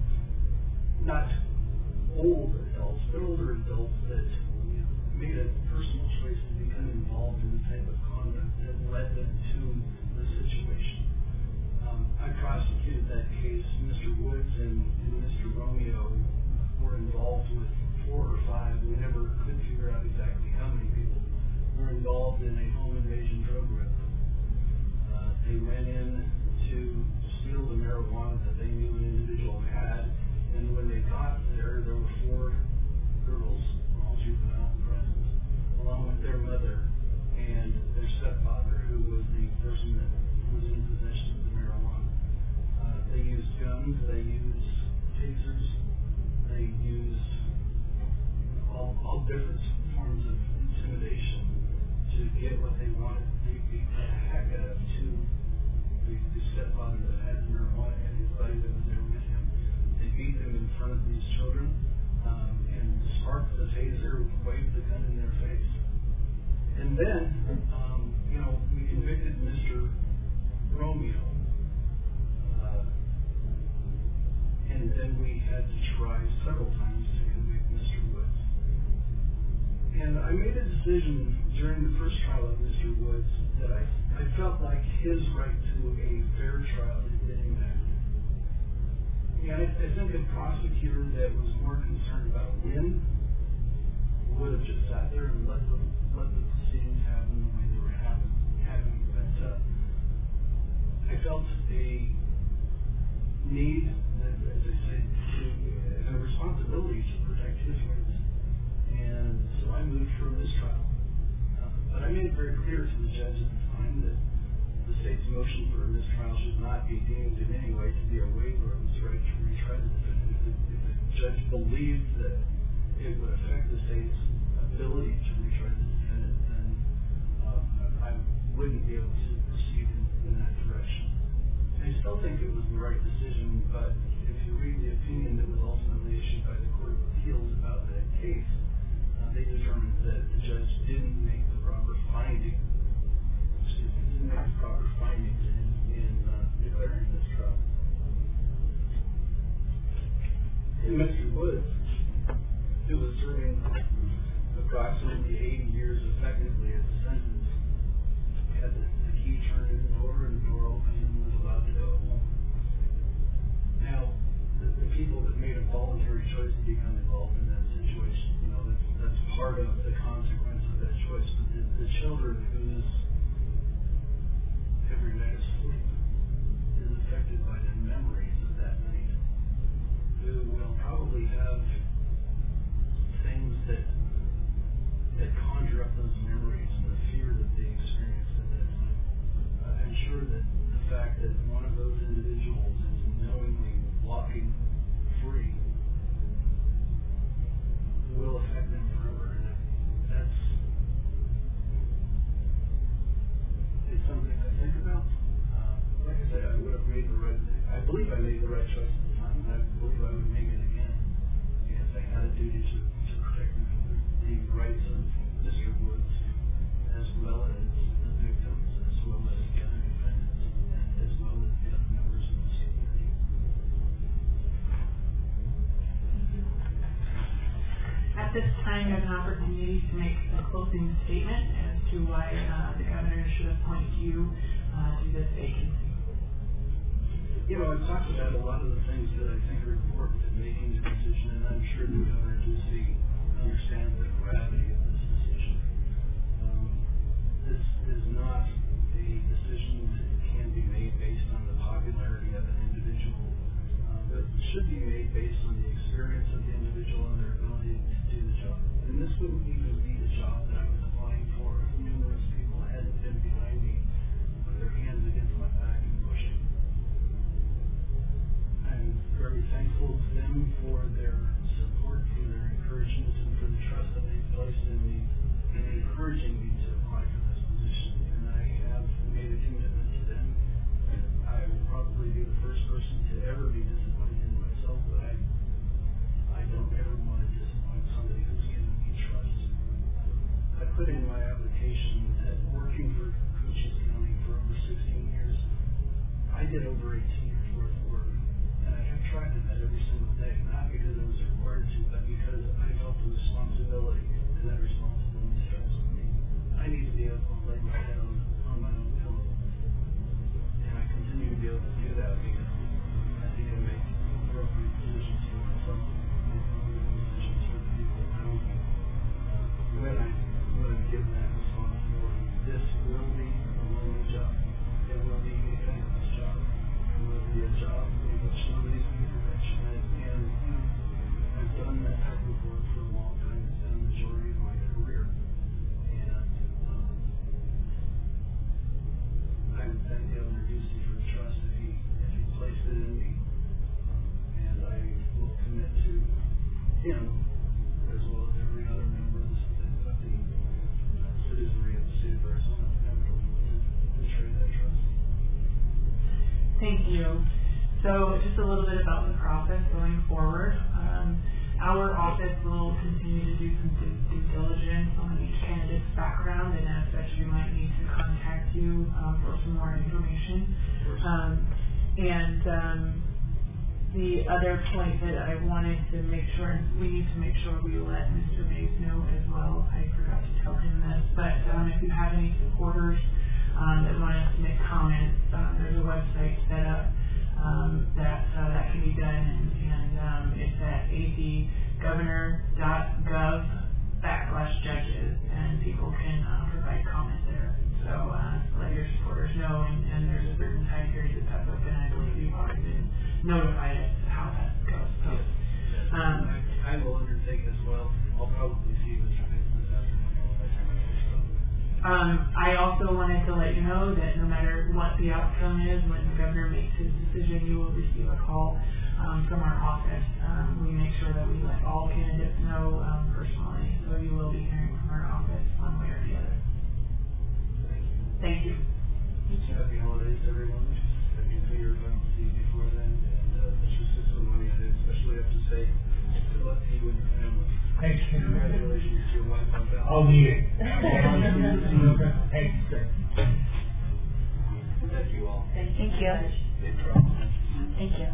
not old adults, but older adults that you know, made a personal choice to become involved in the type of conduct that led them to the situation. Um, I prosecuted that case. Mister Woods and, and Mister Romeo were involved with four or five. We never could figure out exactly how many people were involved in a home invasion drug rip. Uh, they went in to steal the marijuana that they knew an individual had, and when they got there, there were four girls, all juvenile, present, along with their mother and their stepfather, who was the person that was in possession of the marijuana. Uh, they used guns, they used tasers, they used all, all different forms of intimidation to get what they wanted. They beat the heck out of two, the, the stepfather that had the marijuana and his buddy that was there with him. They beat them in front of these children um, and sparked the taser, waved the gun in their face. And then, um, you know, we convicted Mister Romeo. Uh, and then we had to try several times to convict Mister Woods. And I made a decision during the first trial of Mister Woods that I, I felt like his right to a fair trial had been impacted. And I, I think a prosecutor that was more concerned about a win would have just sat there and let the, let the proceedings happen the way they were happen, happening. But uh, I felt a need, as I say, to, and a responsibility to protect his rights. And so I moved for a mistrial. Uh, but I made it very clear to the judge at the time that the state's motion for a mistrial should not be deemed in any way to be a waiver of his right to retry the defendant. If the, if the judge believed that it would affect the state's ability to retry the defendant, then uh, I wouldn't be able to proceed in, in that direction. I still think it was the right decision, but if you read the opinion that was ultimately issued by the Court of Appeals about that case, uh, they determined that the judge didn't make the proper finding, excuse me, didn't make the proper findings in, in uh, declaring this trial. And Mister Woods, who was serving approximately eighty years effectively as a sentence, had the, the key turned in the door and the door opened and was allowed to go home. Now, the, the people that made a voluntary choice to become involved in that situation, you know, that's, that's part of the consequence of that choice. But the, the children whose every night of sleep is affected by the memories of that night, who will probably have things that that conjure up those memories and the fear that they experienced at that time. Uh, I'm sure that the fact that one of those individuals is knowingly walking free will affect them forever. And that's it's something I think about. Uh, like I said, I would have made the right. I believe I made the right choice at the time, and I believe I would make it again because I had a duty to, to protect the, the rights of Mister Woods, as well as the victims, as well as the other defendants, and as well as the other members of the community. At an opportunity to make a closing statement as to why uh, the governor should appoint you uh, to this vacancy. You know, I've talked about a lot of the things that I think are important in making the decision, and I'm sure that Governor Ducey understands the gravity of this decision. Um, this is not a decision that can be made based on the popularity of an individual, uh, but it should be made based on the experience of the individual and their ability to do the job. And this wouldn't even be the job that I was applying for if numerous people hadn't been behind me with their hands against my back and pushing. I'm very thankful to them for their support, for their encouragement, and for the trust that they've placed in me in encouraging me to apply for this position. And I have made a commitment to them. I will probably be the first person to ever be disappointed in myself, but I, I don't ever want to disappoint somebody who's given me trust. I put in my application that working for Cochise County for over sixteen years, I did over eighteen years worth of work. And I have tried to that every single day, not because I was required to, but because I felt the responsibility, and that responsibility starts with me. I need to be able to lay my head on, on my own pillow. And I continue to be able to do that because I think I make appropriate decisions for myself, and appropriate decisions for the people around me. When I, when I'm given that responsibility, this will be a lonely job. It will be a thankless job. It will be a job in which nobody's going to perfection. And, and you know, I've done that type of work for a long time. It's been the majority of my career. And um, I would thank Governor Ducey for the trust that he, that he placed it in me. Um, and I will commit to him, as well as every other member of the, of the uh, citizenry of the state of Arizona, never to, to betray that trust. Thank you. So just a little bit about the process going forward. Um, our office will continue to do some due, due diligence on each candidate's background, and as such, we might need to contact you um, for some more information. Um, and um, the other point that I wanted to make sure, we need to make sure we let Mister Mays know as well. I forgot to tell him this, but um, if you have any supporters um, that want to submit comments, uh, there's a website set up Um, that uh, that can be done, and, and um, it's at azgovernor.gov backslash judges, and people can uh, provide comment there. So uh, let your supporters know, and, and there's a certain time period that that's open. I believe you've already been notified as to how that goes. So yes. um, I, I will undertake as well. I'll probably see Mister Mays this afternoon. Um, I also wanted to let you know that no matter what the outcome is, when the governor makes his decision, you will receive a call um, from our office. Um, we make sure that we let all candidates know um, personally, so you will be hearing from our office one way or the other. Thank you. Happy holidays, everyone. Happy New Year if I don't see you before then. And uh, Mister Cicilline, I especially have to say good luck to you and your family. Thanks, Congratulations to your wife on that. I'll need it. Thanks, sir. Thank you all. Thank you. Big Thank you.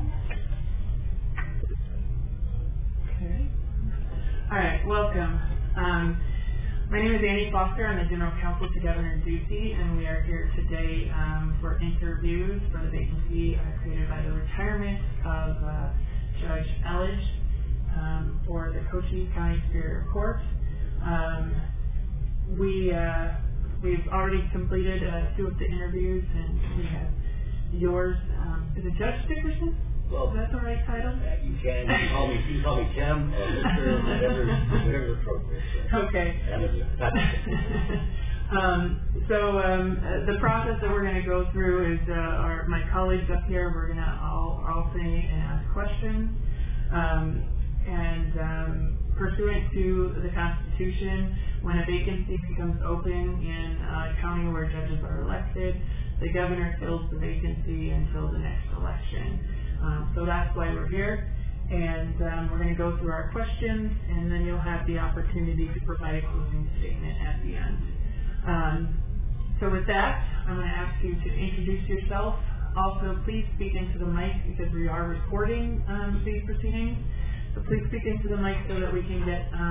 Okay. All right, welcome. Um, my name is Annie Foster. I'm the General Counsel to Governor Ducey, and we are here today um, for interviews for the vacancy uh, created by the retirement of uh, Judge Elledge um, for the Cochise County Superior Court. Um, we uh, we've already completed uh, two of the interviews, and we have yours. Um, is it Judge Dickerson? Well, Is that the right title? you can, you can call me, you can call me Tim or Mister whatever, whatever appropriate. So. Okay. That is it. That's it. um, so um, uh, the process that we're going to go through is uh, our, my colleagues up here, we're going to all, all say and ask questions. Um, and um, pursuant to the Constitution, when a vacancy becomes open in a county where judges are elected, the governor fills the vacancy until the next election. Um, so that's why we're here, and um, we're going to go through our questions, and then you'll have the opportunity to provide a closing statement at the end. Um, so with that, I'm going to ask you to introduce yourself. Also, please speak into the mic because we are recording um, these proceedings. So please speak into the mic so that we can get um,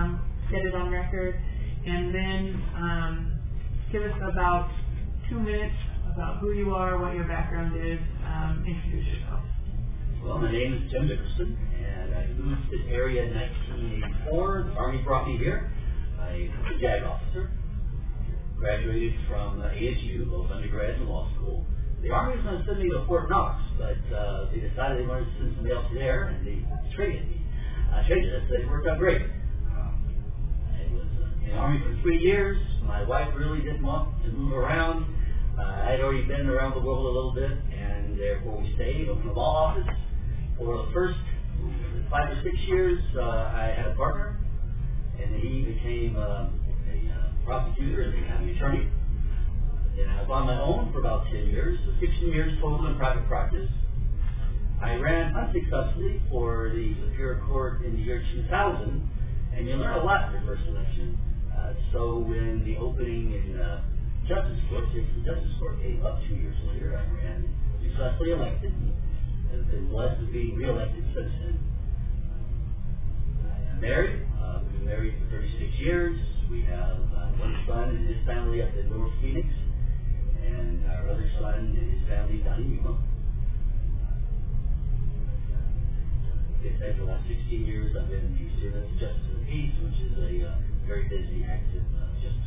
get it on record, and then um, give us about two minutes about who you are, what your background is, um, introduce yourself. Well, my name is Tim Dickerson, and I moved to this area in nineteen eighty-four. The Army brought me here. I was a JAG officer. Graduated from uh, A S U, both undergrad and law school. The Army was going to send me to Fort Knox, but uh, they decided they wanted to send somebody else there, and they traded me. I traded us, but it worked out great. I was uh, in the Army for three years. My wife really didn't want to move around. Uh, I'd already been around the world a little bit, and therefore we stayed, opened a law office. For the first five or six years, uh, I had a partner, and he became uh, a uh, prosecutor and a county attorney. And I was on my own for about ten years, so sixteen years total in private practice. I ran unsuccessfully for the Superior Court in the year two thousand, and you learn a lot in your first election. Uh, so when the opening in uh, Justice Court, the Justice Court came up two years later, I ran successfully elected. I've been blessed to be re-elected since then. I am married. Uh, we've been married for thirty-six years. We have uh, one son and his family up in North Phoenix, and our other son and his family down in Yuma. For the last sixteen years, I've been the Service of Justice of the Peace, which is a uh, very busy, active uh, justice.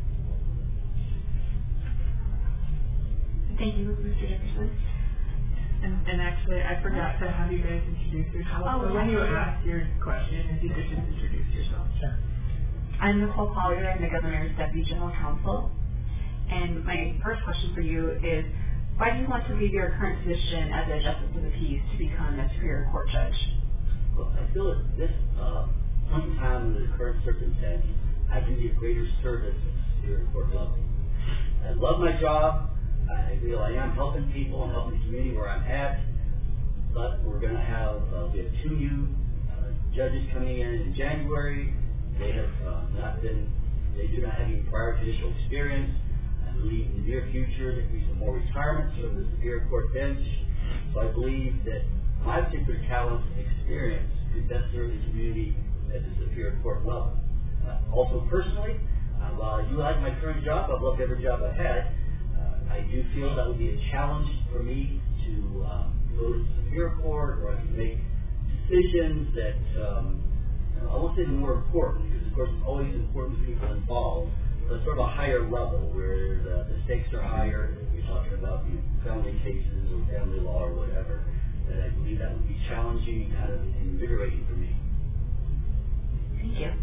Thank you, Mister Dickerson. And, and actually, I forgot to have you guys introduce yourself. Oh, so when you yeah. ask your question, if you could just introduce yourself. Sure. I'm Nicole Collier. I'm the Governor's Deputy General Counsel. And my first question for you is, why do you want to leave your current position as a Justice of the Peace to become a Superior Court judge? Well, I feel at this uh, point in time in the current circumstance, I can be of greater service here at Court level. I love my job. I feel I am helping people and helping the community where I'm at. But we're going to have, uh, we have two new uh, judges coming in in January. They have uh, not been, they do not have any prior judicial experience. I believe in the near future there will be some more retirements from the Superior Court bench. So I believe that my particular talents and experience could best serve the community at the Superior Court level. Uh, also personally, uh, while I do like my current job, I've loved every job I've had. Uh, I do feel that would be a challenge for me to um, go to the Superior Court, or I can make decisions that um, you know, I won't say they're more important, because of course it's always important for people involved, but sort of a higher level where the, the stakes are higher. You're talking about you know, family cases or family law or whatever. That I believe that would be challenging and kind of invigorating for me. Thank you.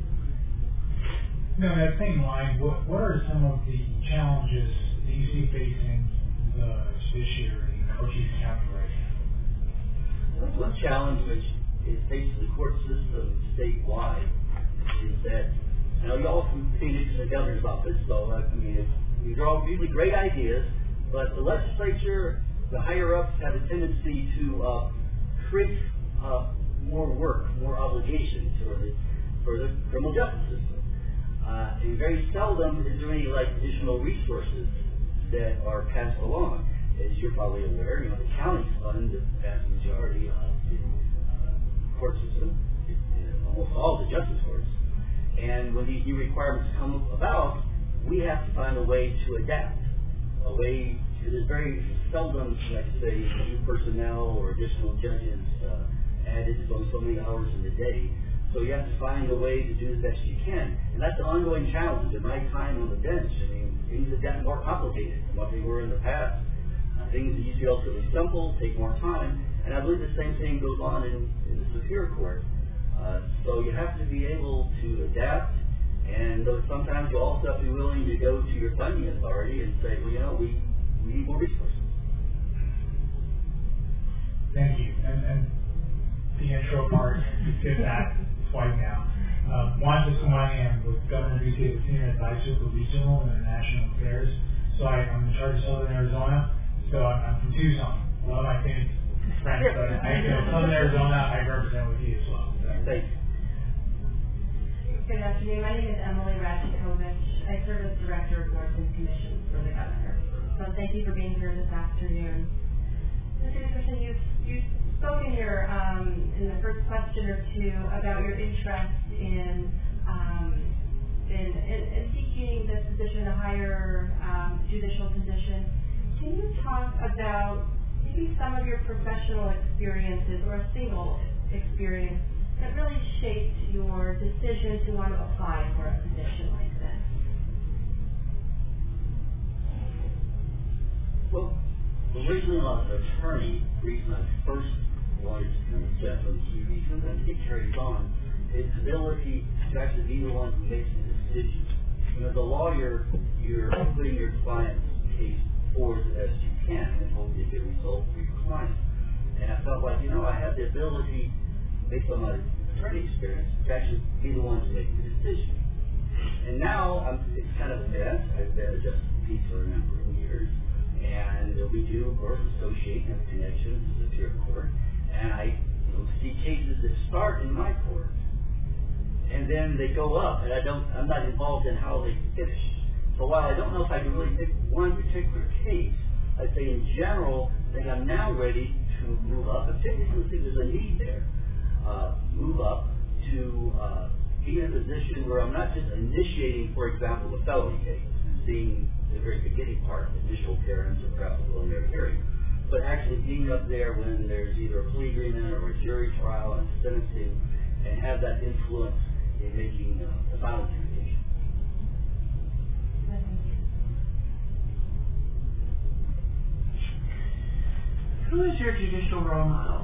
Now, in that same line, what, what are some of the challenges that you see facing the judiciary in Cochise County right now? One challenge which is facing the court system statewide is that, you know, you're all from Phoenix and the governor's office, so I mean, it's, these are all really great ideas, but the legislature, the higher-ups have a tendency to uh, create uh, more work, more obligations for the, for the criminal justice system. Uh, and very seldom is there any like additional resources that are passed along. As you're probably aware, you know, the counties fund the vast majority of the uh, court system, in almost all the justice courts. And when these new requirements come about, we have to find a way to adapt, a way to, there's very seldom, like I say, new personnel or additional judges uh, added to so many hours in the day. So you have to find a way to do the best you can. And that's an ongoing challenge. In my time on the bench, I mean, things have gotten more complicated than what they were in the past. Uh, things that used to be relatively simple take more time. And I believe the same thing goes on in, in the Superior Court. Uh, so you have to be able to adapt. And uh, sometimes you also have to be willing to go to your funding authority and say, well, you know, we, we need more resources. Thank you. And, and the intro part, you did that twice now. Um, one, just who I am, with Governor Ducey, the Senior Advisor for Regional and International Affairs. So I, I'm in charge of Southern Arizona. So I'm, I'm from Tucson. A lot of my family friends, but I, you know, Southern Arizona, I represent with you as well. So. Thanks. Good afternoon. My name is Emily Radzikovich. I serve as Director of Boards and Commissions for the Governor. So thank you for being here this afternoon. Mister Dickerson, you you spoke in your um, in the first question or two about your interest in um, in, in, in seeking this position, a higher um, judicial position. Can you talk about maybe some of your professional experiences or a single experience that really shaped your decision to want to apply for a position like this? Well, originally I was an attorney. The reason I first wanted to become a judge on T V, sometimes it carries on, is ability to actually be the one who makes the decision. You know, as a lawyer, you're putting your client's case forward as best you can and hopefully get a result for your client. And I felt like, you know, I have the ability, based on my attorney experience, to actually be the one to make the decision. And now, I'm, it's kind of advanced. I've been a justice of the peace for a number of years. And uh, we do, of course, associate and have connections to the Superior Court. And I you know, see cases that start in my court. And then they go up, and I don't, I'm not involved in how they finish. So while I don't know if I can really pick one particular case, I'd say in general, I think I'm now ready to move up, particularly if there's a need there, uh, move up to uh, be in a position where I'm not just initiating, for example, a felony case, seeing the very beginning part, initial appearance or perhaps a preliminary hearing, but actually being up there when there's either a plea agreement or a jury trial and sentencing, and have that influence in making uh, the final determination. Who is your judicial role model?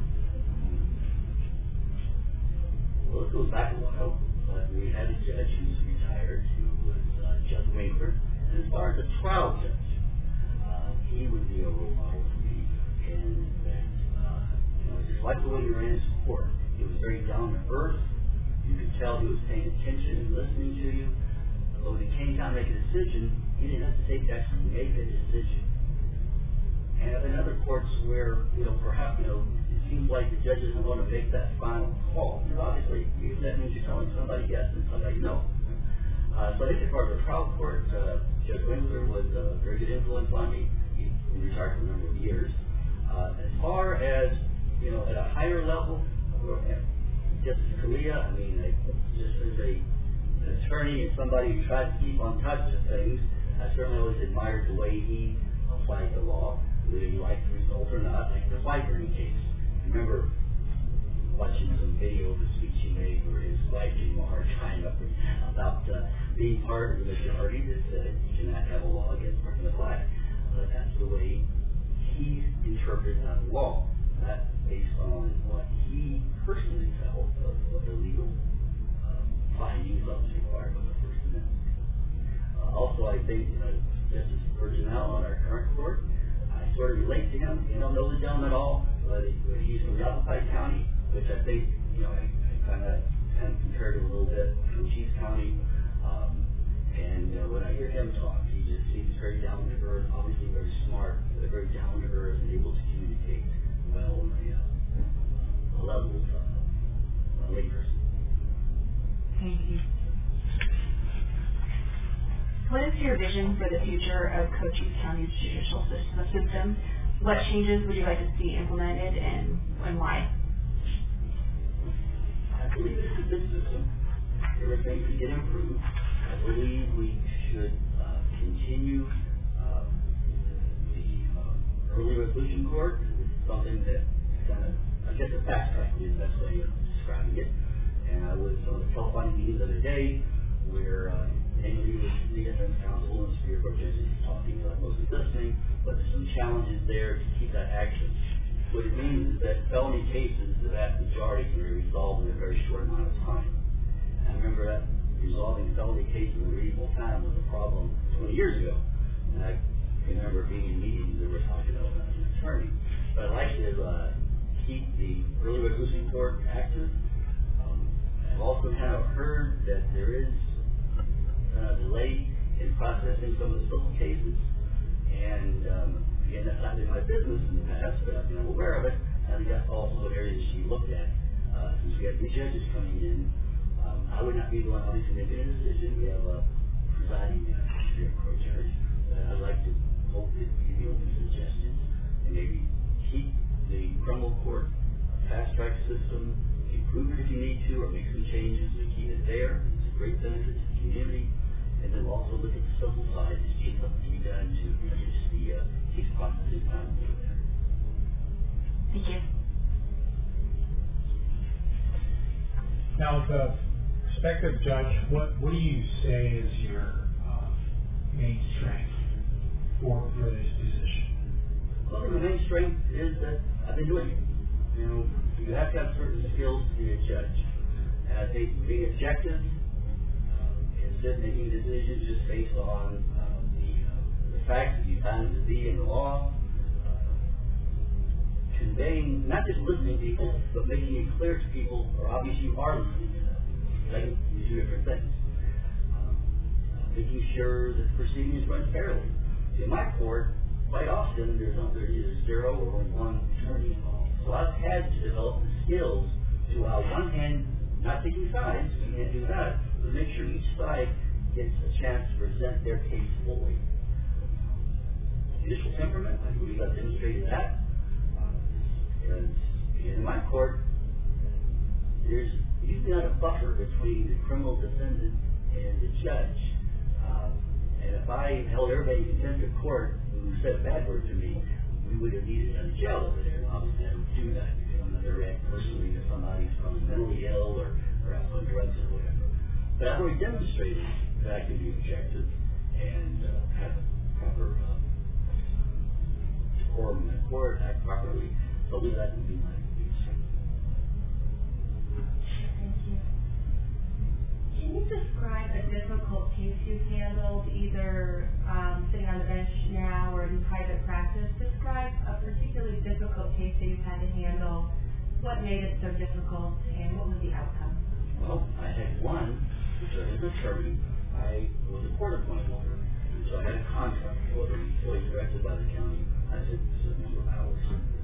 Well, it goes back a while, but we had a judge who's retired who was uh, Judge Winkler. And as far as a trial judge, uh, he would be a role model to me in that, uh, you know, just like the way he ran his court. He was very down to earth. You could tell he was paying attention and listening to you. But when it came time to make a decision, he didn't have to take that to make a decision. And in other courts where, you know, perhaps, you know, it seems like the judge doesn't want to make that final call. You know, obviously, that means you're telling somebody yes and somebody no. Uh, so I think as far as the trial court, uh, Judge Winkler was a very good influence on me. He, he retired for a number of years. Uh, as far as, you know, at a higher level, Justice Scalia, I mean, I, just as a, an attorney and somebody who tries to keep on touch of things, I certainly always admired the way he applied the law, whether you like the result or not, like the Wyburn case. I remember watching some video of the speech he made where his wife gave him a hard time about uh, being part of the majority that said you cannot have a law against burning the flag. But that's the way he interpreted that law, not based on what he personally felt of what the legal um, findings of was required by the First Amendment. Uh, also, I think uh, Justice Virginell on our current court, I sort of relate to him. You don't know the gentleman at all, but he's from Yavapai County, which I think, you know, I, I kind of kind of compared him a little bit to Cochise County. Um, and uh, when I hear him talk, he just seems very down to earth, obviously very smart, but very down to earth and able to communicate well on the, uh, the level of uh, a layperson. Thank you. What is your vision for the future of Cochise County's judicial system? What changes would you like to see implemented, and, and why? I believe it's a good system. Everything can get improved. I believe we should uh, continue uh, the uh, early resolution court. It's something that kind of, I guess, a fast track is the best way of describing it. And I was on the telephone meeting the other day where uh, Amy was the defense counsel and Superior Court judges talking, uh, mostly listening, but there's some challenges there to keep that action. What it means is that felony cases, the vast majority, can be resolved in a very short amount of time. And I remember that resolving felony cases in a reasonable time was a problem twenty years ago. And I remember being in meetings that were talking about an attorney. But I'd like to uh, keep the early resolution court active. Um, I've also kind of heard that there is a delay in processing some of the civil cases. And um, again, that's not been my business in the past, but I've been aware of it. I think that's also an area that should be looked at. Uh, since we have new judges coming in, um, I would not be the one obviously making a decision. We have a presiding uh, Superior Court judge. But I'd like to hope that you can be open to suggestions and maybe keep the criminal court fast track system, improve it if you need to, or make some changes to keep it there, great benefit to the community, and then we'll also look at the civil side to see if something can be done to reduce the uh, case processing time over there. Thank you. Now, the prospective judge, what, what do you say is your uh, main strength for, for this position? Well, the main strength is that I've been doing it. You know, you have to have certain skills to be a judge. And I think being objective uh, instead of making decisions just based on uh, the, uh, the facts that you find to be in the law, conveying, not just listening to people, but making it clear to people, or obviously you are listening to them. Like, you do different things. Um, making sure that the proceedings run fairly. In my court, quite often there's either zero or only one attorney involved. So I've had to develop the skills to, on one hand, not taking sides, you can't do that, but make sure each side gets a chance to present their case fully. Judicial temperament, I believe I've demonstrated that. And in my court, there's usually not a buffer between the criminal defendant and the judge. Uh, and if I held everybody in contempt of court who said a bad word to me, we would have needed a jail over there. And obviously, I don't do that because I'm not going to react personally to somebody who's mentally ill or, or out on drugs or whatever. But I've already demonstrated that I can be objective and uh, have proper uh, decorum in the court, act properly. So that would be my concern. Thank you. Can you describe a difficult case you've handled, either um, sitting on the bench now or in private practice? Describe a particularly difficult case that you've had to handle. What made it so difficult, and what was the outcome? Well, I had one, which as an attorney, I was a court appointed lawyer, so I had a contract for the employee directed by the county. I said this is a number of hours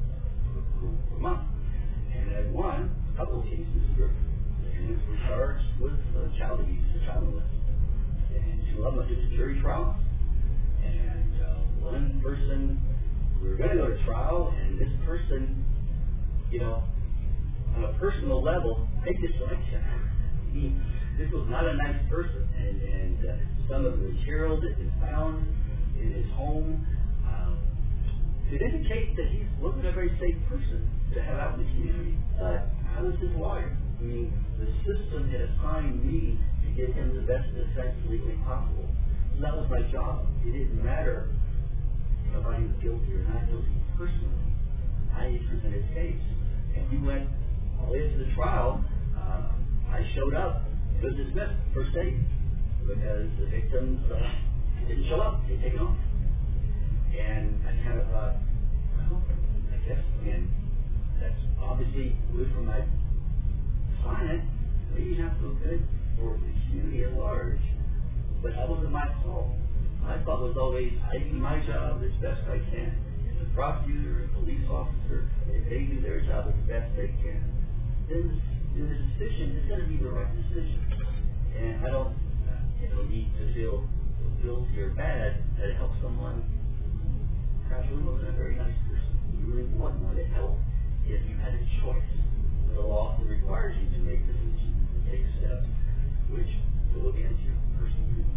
per month. And I won a couple of cases where parents were charged with uh, child abuse and child molestation. And two of them went to jury trial. And uh, one person, we were going to go to trial, and this person, you know, on a personal level, I disliked him. He, this was not a nice person. And, and uh, some of the material that was found in his home, um, it indicates that he wasn't a very safe person to have out in the community. But I was his lawyer. I mean, the system had assigned me to give him the best defense legally possible. So that was my job. It didn't matter if somebody was guilty or not guilty personally. I need to present his case. And we went all the way to the trial. Uh, I showed up. It was dismissed for state because the victims uh, didn't show up. They taken off. And I kind of thought, well, I guess, I mean, that's obviously good for my client, maybe not so good for the community at large, but that wasn't my fault. My fault was always, I do my job as best I can. As a prosecutor, a police officer, if they do their job as best they can, then the decision is going to be the right decision. And I don't, you know, need to feel guilty or bad that it helps someone. Probably wasn't a very nice person. You really wouldn't want to help if you had a choice. The law requires you to make decisions and take steps which will against your personal view.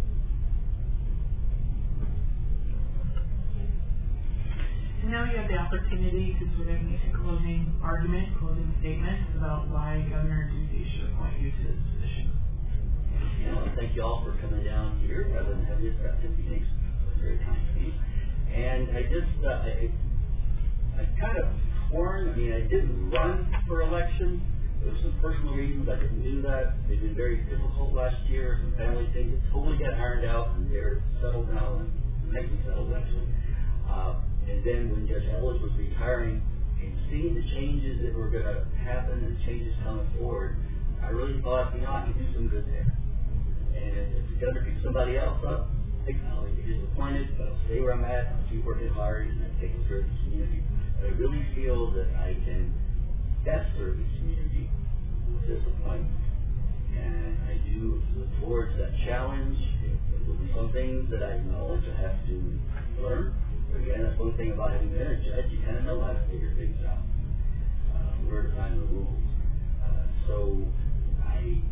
And now you have the opportunity to sort of make a closing argument, closing statement about why Governor Ducey should appoint you to this position. You know, thank you all for coming down here rather than have this about fifty days. It's very kind of me. And I just, uh, I, I kind of torn. I mean, I didn't run for election. There were some personal reasons I didn't do that. They've been very difficult last year. Some family things that totally got ironed out, and they're settled now, and nicely settled actually. Uh, and then when Judge Ellis was retiring, and seeing the changes that were going to happen and the changes coming forward, I really thought, you know, I could do some good there. And if the governor picks somebody else up, I'll be disappointed, but I'll stay where I'm at. I'll keep working hard and take care of the community. But I really feel that I can best serve the community with this appointment. And I do look forward to that challenge. There will be some things that I acknowledge I have to learn. But again, that's one thing about having been a judge. You kind of know how to figure things out. Uh, where to find the rules. Uh, so I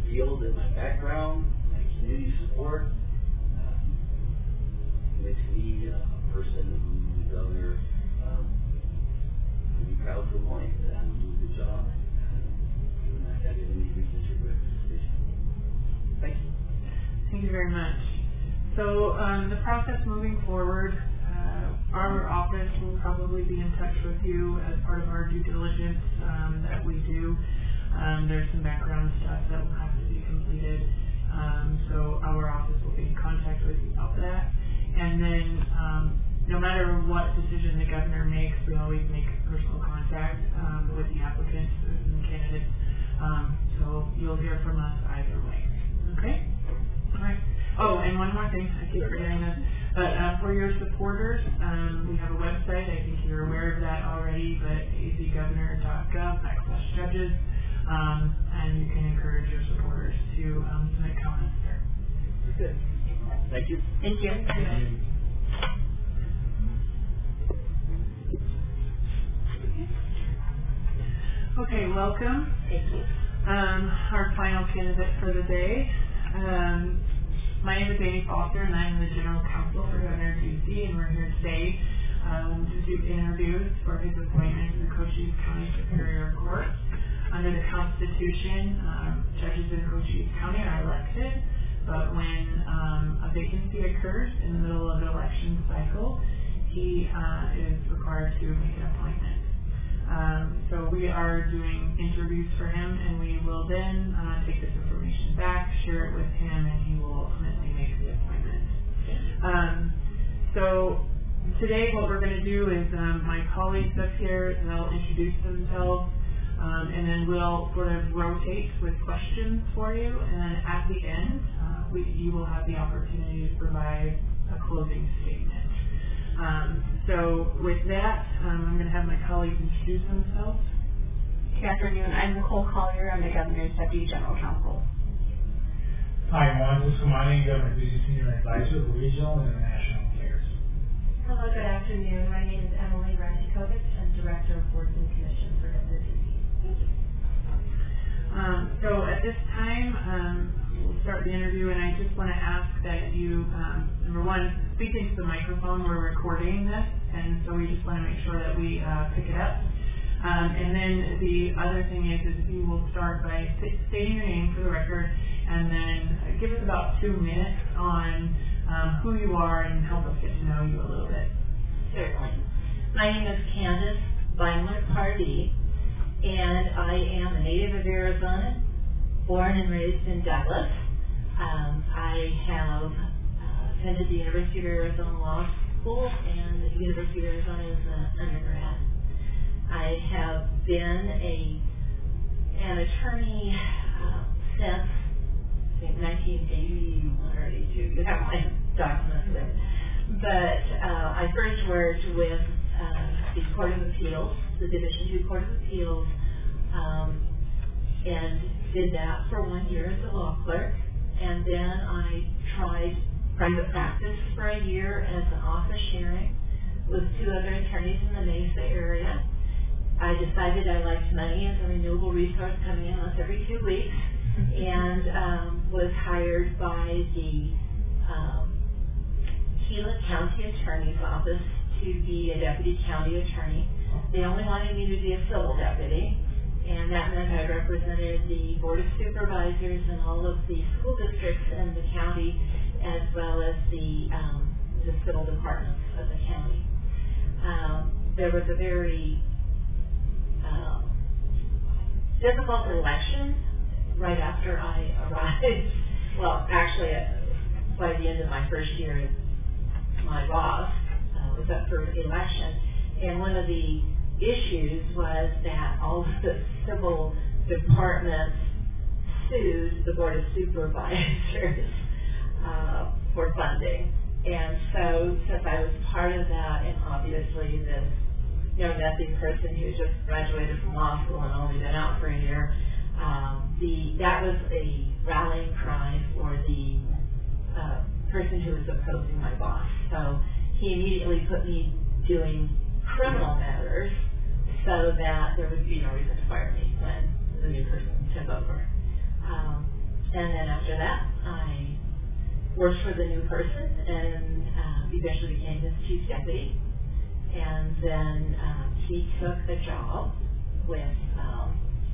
field and my background, my community support, um, makes me uh, a person who the governor um, would be proud to appoint that I'm doing a good job. And I have any reason to regret this decision. Thank you. Thank you very much. So um, the process moving forward, uh, our office will probably be in touch with you as part of our due diligence um, that we do. Um, there's some background stuff that will have to be completed. Um, so our office will be in contact with you about that. And then um, no matter what decision the governor makes, we always make personal contact um, with the applicants and the candidates. Um, so you'll hear from us either way. Okay? All right. Oh, and one more thing, I keep forgetting this, but uh, for your supporters, um, we have a website. I think you're aware of that already, but azgovernor.gov backslash judges, um, and you can encourage your supporters to um, submit comments there. Good. Thank you. Thank you. Thank you. Okay, welcome. Thank you. Um, our final candidate for the day. Um, my name is Amy Foster, and I'm the General Counsel for Governor Ducey, and we're here today um, to do interviews for his appointment to the Cochise County Superior Court. Under the Constitution, um, judges in Cochise County are elected, but when um, a vacancy occurs in the middle of the election cycle, he uh, is required to make an appointment. Um, so we are doing interviews for him, and we will then uh, take this information back, share it with him, and he will ultimately make the appointment. Um, so today what we're going to do is um, my colleagues up here, they'll introduce themselves, um, and then we'll sort of rotate with questions for you, and then at the end, uh, we, you will have the opportunity to provide a closing statement. Um, so with that, um, I'm going to have my colleagues introduce themselves. Good afternoon. I'm Nicole Collier. I'm the Governor's Deputy General Counsel. Hi, I'm Juan Buscamani, Governor Ducey Senior Advisor for Regional and International Affairs. Hello, good afternoon. My name is Emily Rantikovic. I'm Director of Boards and Commissions for Governor Ducey. Thank you. Um, so at this time, um, we'll start the interview, and I just want to ask that you, um, number one, speak into the microphone. We're recording this, and so we just want to make sure that we uh, pick it up. Um, and then the other thing is, is if you will start by stating your name for the record, and then give us about two minutes on um, who you are and help us get to know you a little bit. Certainly. My name is Candace Vineland Pardee, and I am a native of Arizona, born and raised in Douglas. Um, I have uh, attended the University of Arizona Law School and the University of Arizona as an undergrad. I have been a an attorney uh, since I think nineteen eighty-one or eighty-two. You have my documents there. But uh, I first worked with uh, the Court of Appeals, the Division two Court of Appeals, um, and did that for one year as a law clerk. And then I tried private practice for a year as an office sharing with two other attorneys in the Mesa area. I decided I liked money as a renewable resource coming in once every two weeks, and um, was hired by the um, Gila County Attorney's Office to be a deputy county attorney. They only wanted me to be a civil deputy, and that meant I represented the Board of Supervisors and all of the school districts in the county, as well as the, um, the civil departments of the county. Um, there was a very uh, difficult election right after I arrived. Well, actually, uh, by the end of my first year, my boss uh, was up for election, and one of the issues was that all of the civil departments sued the Board of Supervisors uh, for funding. And so, since I was part of that, and obviously this young nothing person who just graduated from law school and only been out for a year, um, the that was a rallying cry for the uh, person who was opposing my boss. So he immediately put me doing criminal matters so that there would be no reason to fire me when the new person took over. Um, and then after that, I worked for the new person and uh, eventually became his chief deputy. And then uh, he took the job with um,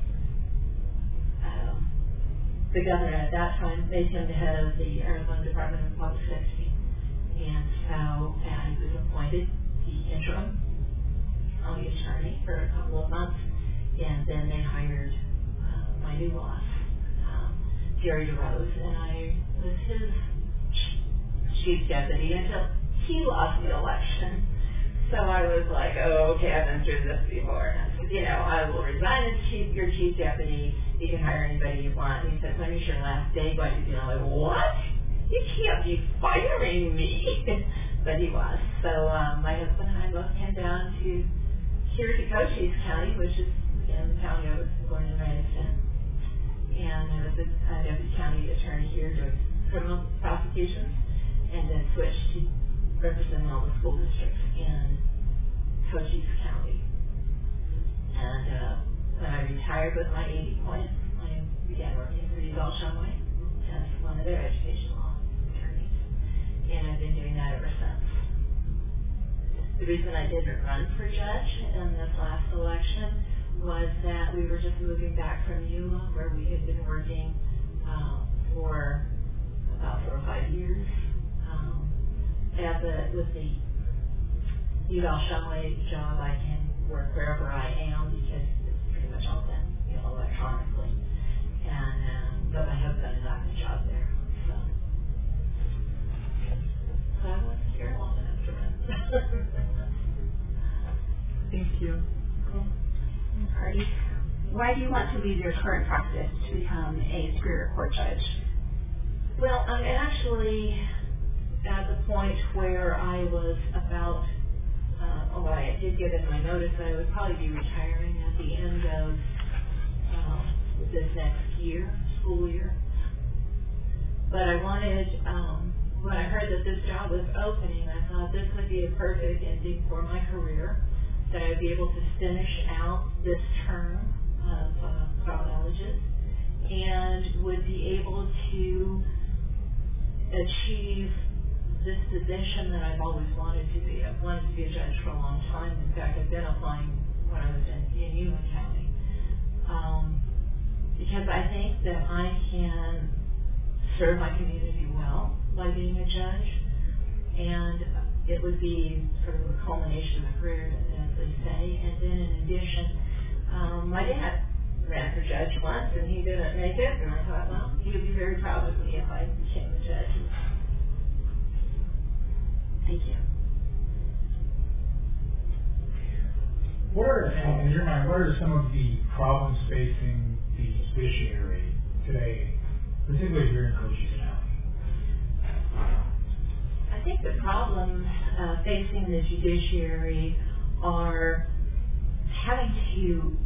um, the governor at that time, made him the head of the Arizona Department of Public Safety. And so I was appointed the interim county attorney for a couple of months, and then they hired uh, my new boss, um, Jerry DeRose, and I was his chief deputy until he lost the election. So I was like, oh, okay, I've been through this before. And I said, you know, I will resign as chief, your chief deputy. You can hire anybody you want. And he said, when is your last day going to be? And I'm like, what? You can't be firing me. But he was. So um, my husband and I both came down to here to Cochise County, which is, again, the county I was born and raised in. And I was a uh, deputy county attorney here doing criminal prosecutions, and then switched to representing all the school districts in Cochise County. And uh, when I retired with my eighty points, I began working for Udall Shumway as one of their education law attorneys. And I've been doing that ever since. The reason I didn't run for judge in this last election was that we were just moving back from E U L A, where we had been working uh, for about four or five years. Um, As a, with the Udall Shumway job, I can work wherever I am because it's pretty much all done, you know, electronically. And um, but my husband got the job there, so so I wasn't here long enough to run. Thank you. Party. Why do you want to leave your current practice to become a Superior Court judge? Well, I'm actually at the point where I was about, uh, oh, I did give in my notice that I would probably be retiring at the end of uh, this next year, school year. But I wanted, um, when I heard that this job was opening, I thought this would be a perfect ending for my career, that I would be able to finish out this term of uh, colleges and would be able to achieve this position that I've always wanted to be. I've wanted to be a judge for a long time. In fact, I've been applying when I was in, in Yuma County. Um, because I think that I can serve my community well by being a judge. And it would be sort of a culmination of a career, as they say. And then in addition, um, my dad ran for judge once, and he didn't make it. And I thought, well, he would be very proud of me if I became a judge. Thank you. What are, in your mind, what are some of the problems facing the judiciary today, particularly here in Cochise County? I think the problems uh, facing the judiciary are having to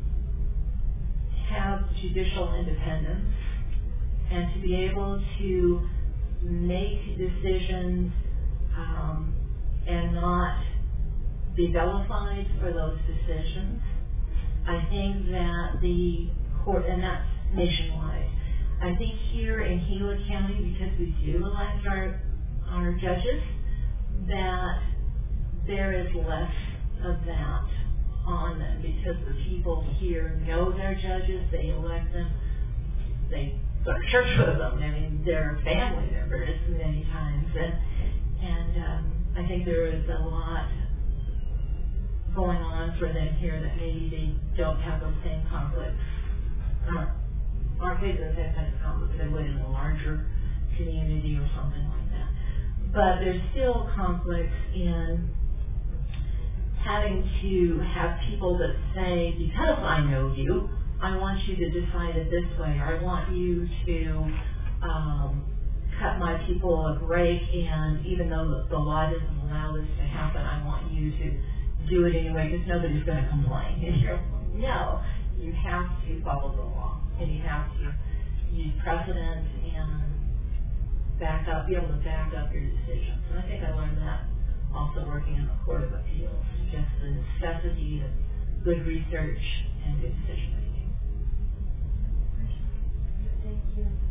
have judicial independence and to be able to make decisions Um, and not be vilified for those decisions. I think that the court, and that's nationwide, I think here in Gila County, because we do elect our, our judges, that there is less of that on them because the people here know their judges, they elect them, they go to church with them, I mean, they're family members many times, and And um, I think there is a lot going on for them here that maybe they don't have those same conflicts, or aren't facing the same kind of conflicts they would in a larger community or something like that. But there's still conflicts in having to have people that say, because I know you, I want you to decide it this way, or I want you to um, cut my people a break, and even though the, the law doesn't allow this to happen, I want you to do it anyway because nobody's going to complain. And you're like, no, you have to follow the law, and you have to use precedent and back up, be able to back up your decisions. And I think I learned that also working in the Court of Appeals, just the necessity of good research and good decision making. Thank you.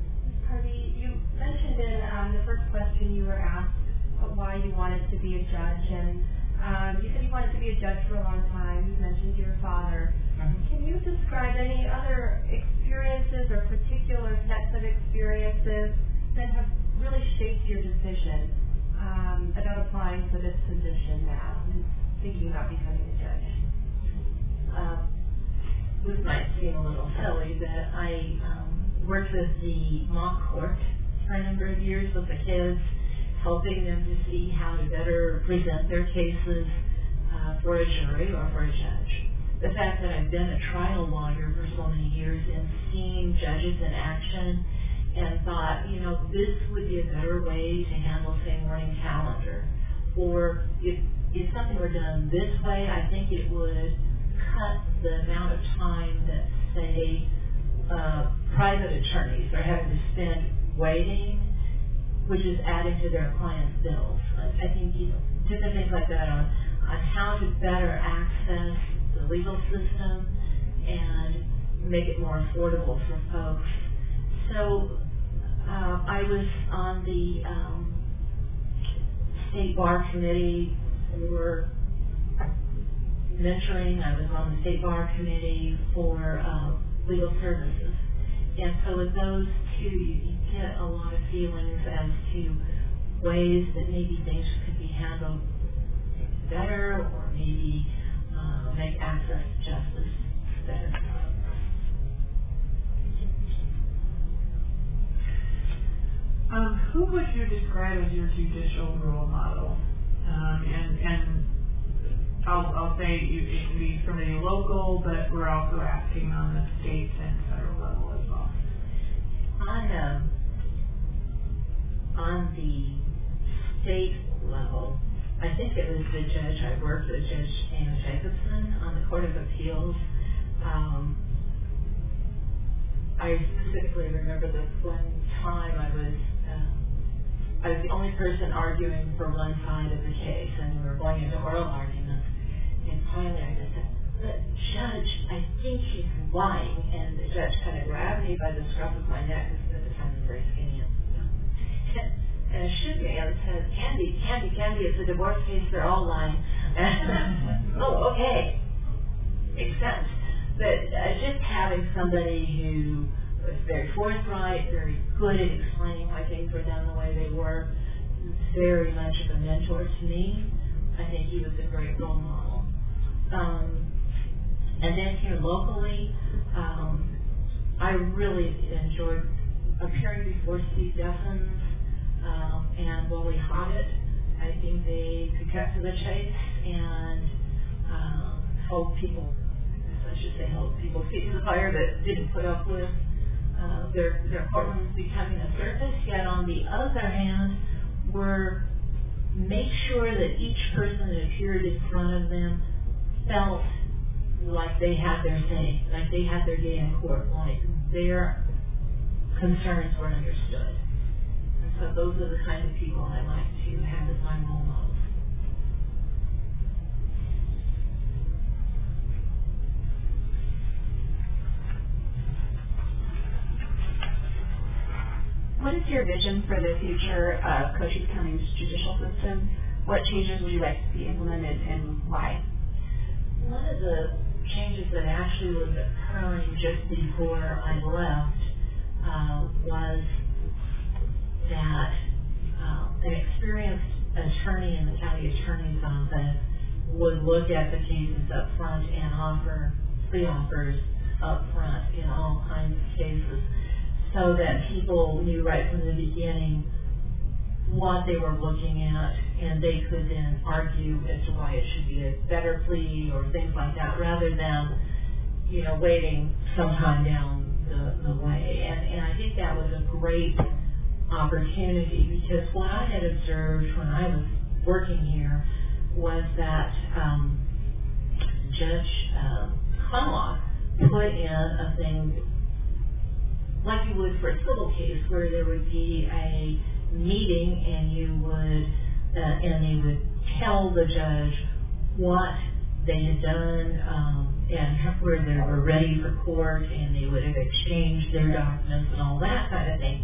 Harvey, you mentioned in um, the first question you were asked why you wanted to be a judge, and um, you said you wanted to be a judge for a long time. You mentioned your father. Mm-hmm. Can you describe any other experiences or particular sets of experiences that have really shaped your decision um, about applying for this position now and thinking about becoming a judge? Uh, this might seem a little silly, but I um, worked with the mock court for a number of years with the kids, helping them to see how to better present their cases uh, for a jury or for a judge. The fact that I've been a trial lawyer for so many years and seen judges in action and thought, you know, this would be a better way to handle, say, morning calendar. Or if, if something were done this way, I think it would cut the amount of time that, say, uh, private attorneys are having to spend waiting, which is adding to their clients' bills. I, I think you know, different things like that on, on how to better access the legal system and make it more affordable for folks. So uh, I was on the um, State Bar Committee for mentoring. I was on the State Bar Committee for uh, legal services. And so with those two, you, you get a lot of feelings as to ways that maybe things could be handled better or maybe uh, make access to justice better. Um, who would you describe as your judicial role model? Um, and and I'll, I'll say you, it can be somebody local, but we're also asking on the state and federal level as well. On, um, on the state level, I think it was the judge I worked with, Judge Anna Jacobson, on the Court of Appeals. Um, I specifically remember this one time I was uh, I was the only person arguing for one side of the case, and we were going into oral arguments. And finally, I just said, "Judge, I think he's lying." And the judge kind of grabbed me by the scruff of my neck, because at the time I was very skinny, and, and shook me and said, "Candy, Candy, Candy, it's a divorce case. They're all lying." Oh, okay, makes sense. But uh, just having somebody who was very forthright, very good at explaining why things were done the way they were, very much of a mentor to me. I think he was a great role model. Um, and then here locally, um, I really enjoyed appearing before Steve Dessens um, and Wally Hoggett. I think they could cut to the chase and um, hold people, I should say hold people's feet to the fire that didn't put up with uh, their, their courtrooms becoming a circus. Yet on the other hand, were make sure that each person that appeared in front of them felt like they had their say, like they had their day in court, like their concerns were understood. And so those are the kind of people I like to have as my role models. What is your vision for the future of Cochise County's judicial system? What changes would you like to see implemented and why? One of the changes that actually was occurring just before I left uh, was that uh, an experienced attorney in the county attorney's office would look at the cases up front and offer plea offers up front in all kinds of cases, so that people knew right from the beginning what they were looking at, and they could then argue as to why it should be a better plea or things like that, rather than, you know, waiting sometime down the, the way. And, and I think that was a great opportunity, because what I had observed when I was working here was that um, Judge uh, Conlock put in a thing like you would for a civil case, where there would be a meeting and you would, uh, and they would tell the judge what they had done um, and where they were ready for court, and they would have exchanged their documents and all that kind of thing.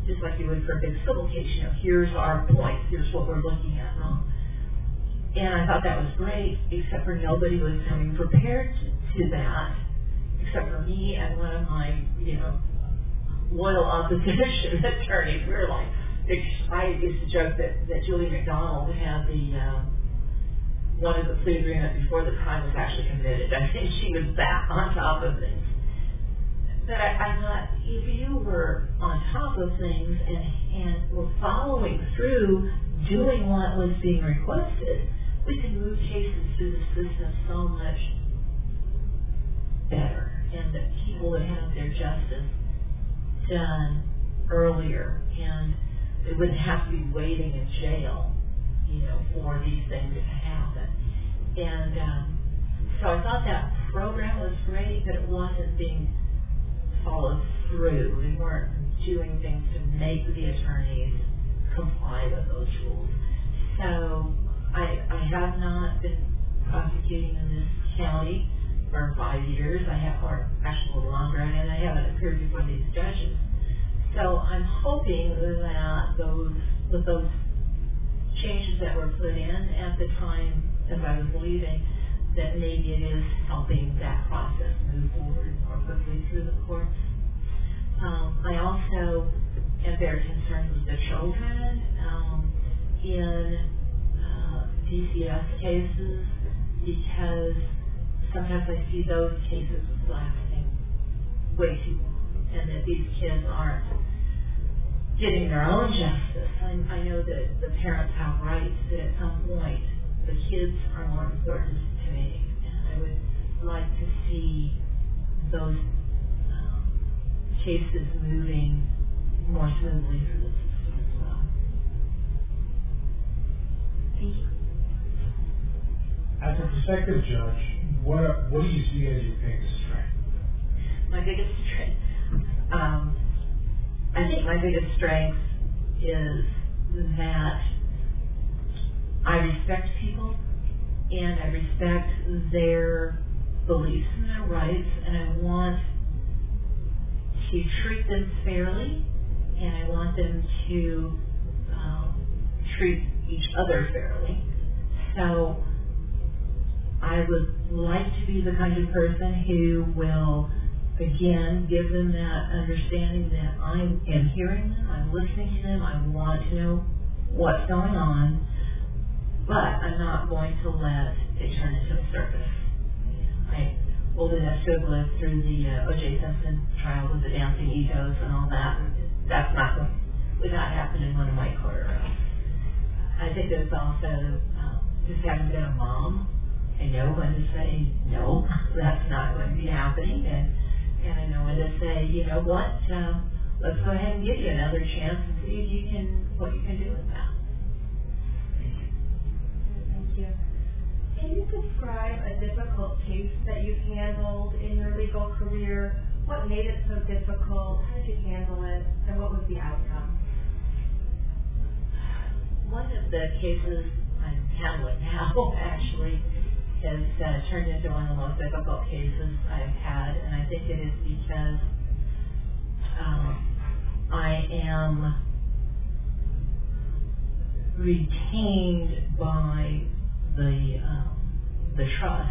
just like you would for a big civil case, you know, here's our points, here's what we're looking at wrong. And I thought that was great, except for nobody was coming prepared to, to that, except for me and one of my, you know, loyal opposition attorneys. We were like, I used to joke that, that Julie McDonald had the, um, one of the plea agreement before the crime was actually committed. I think she was back on top of things. But I, I thought, if you were on top of things and, and were following through, doing what was being requested, we could move cases through the system so much better, and that people would have their justice done earlier, and they wouldn't have to be waiting in jail, you know, for these things to happen. And um, so I thought that program was great, but it wasn't being followed through. We weren't doing things to make the attorneys comply with those rules. So I, I have not been prosecuting in this county for five years. I have, or actually a little longer, and I haven't appeared before these judges. So I'm hoping that those, with those changes that were put in at the time as I was leaving, that maybe it is helping that process move forward more quickly through the courts. Um, I also am very concerned with the children um, in uh, D C S cases, because sometimes I see those cases lasting way too long, and that these kids aren't getting their own justice. I, I know that the parents have rights, that at some point the kids are more important to me, and I would like to see those um, cases moving more smoothly through the system as well. Thank you. As a prospective judge, what are, what do you see as your biggest strength? My biggest strength, um, I think my biggest strength is that I respect people, and I respect their beliefs and their rights, and I want to treat them fairly, and I want them to um, treat each other fairly. So I would like to be the kind of person who will, again, give them that understanding that I am hearing them, I'm listening to them, I want to know what's going on, but I'm not going to let it turn into a circus. I old enough to have lived through the uh, O J Simpson trial with the dancing egos and all that, and that's not what would not happen in one of my courtrooms. I think there's also um, just having been a mom, I know when to say no, that's not going to be happening, and and I know when to say, you know what, um, let's go ahead and give you another chance and see if you can, what you can do with that. Thank you. Can you describe a difficult case that you've handled in your legal career? What made it so difficult? How did you handle it? And what was the outcome? One of the cases I'm handling now, actually, has uh, turned into one of the most difficult cases I've had, and I think it is because um, I am retained by the um, the trust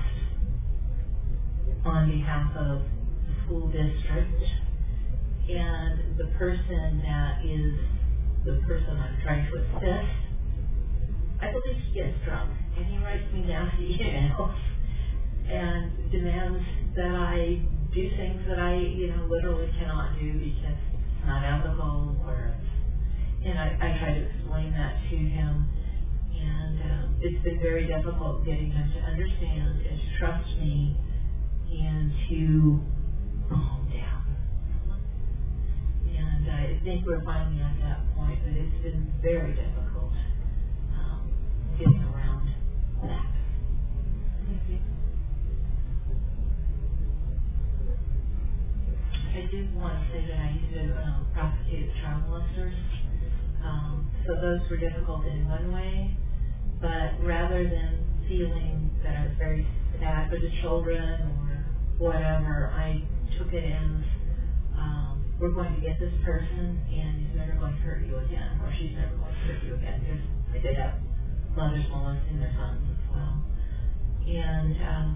on behalf of the school district, and the person that is the person I'm trying to assist, I believe he gets drunk, and he writes me nasty emails and demands that I do things that I, you know, literally cannot do because it's not ethical, or and I, I try to explain that to him, and um, it's been very difficult getting him to understand and to trust me and to calm down. And I think we're finally at that point, but it's been very difficult um, getting around that. Thank you. I do want to say that I used to um, prosecute child molesters. Um, so those were difficult in one way, but rather than feeling that I was very sad for the children or whatever, I took it as um, we're going to get this person, and he's never going to hurt you again, or she's never going to hurt you again, because I did have mothers molesting their sons as well. And um,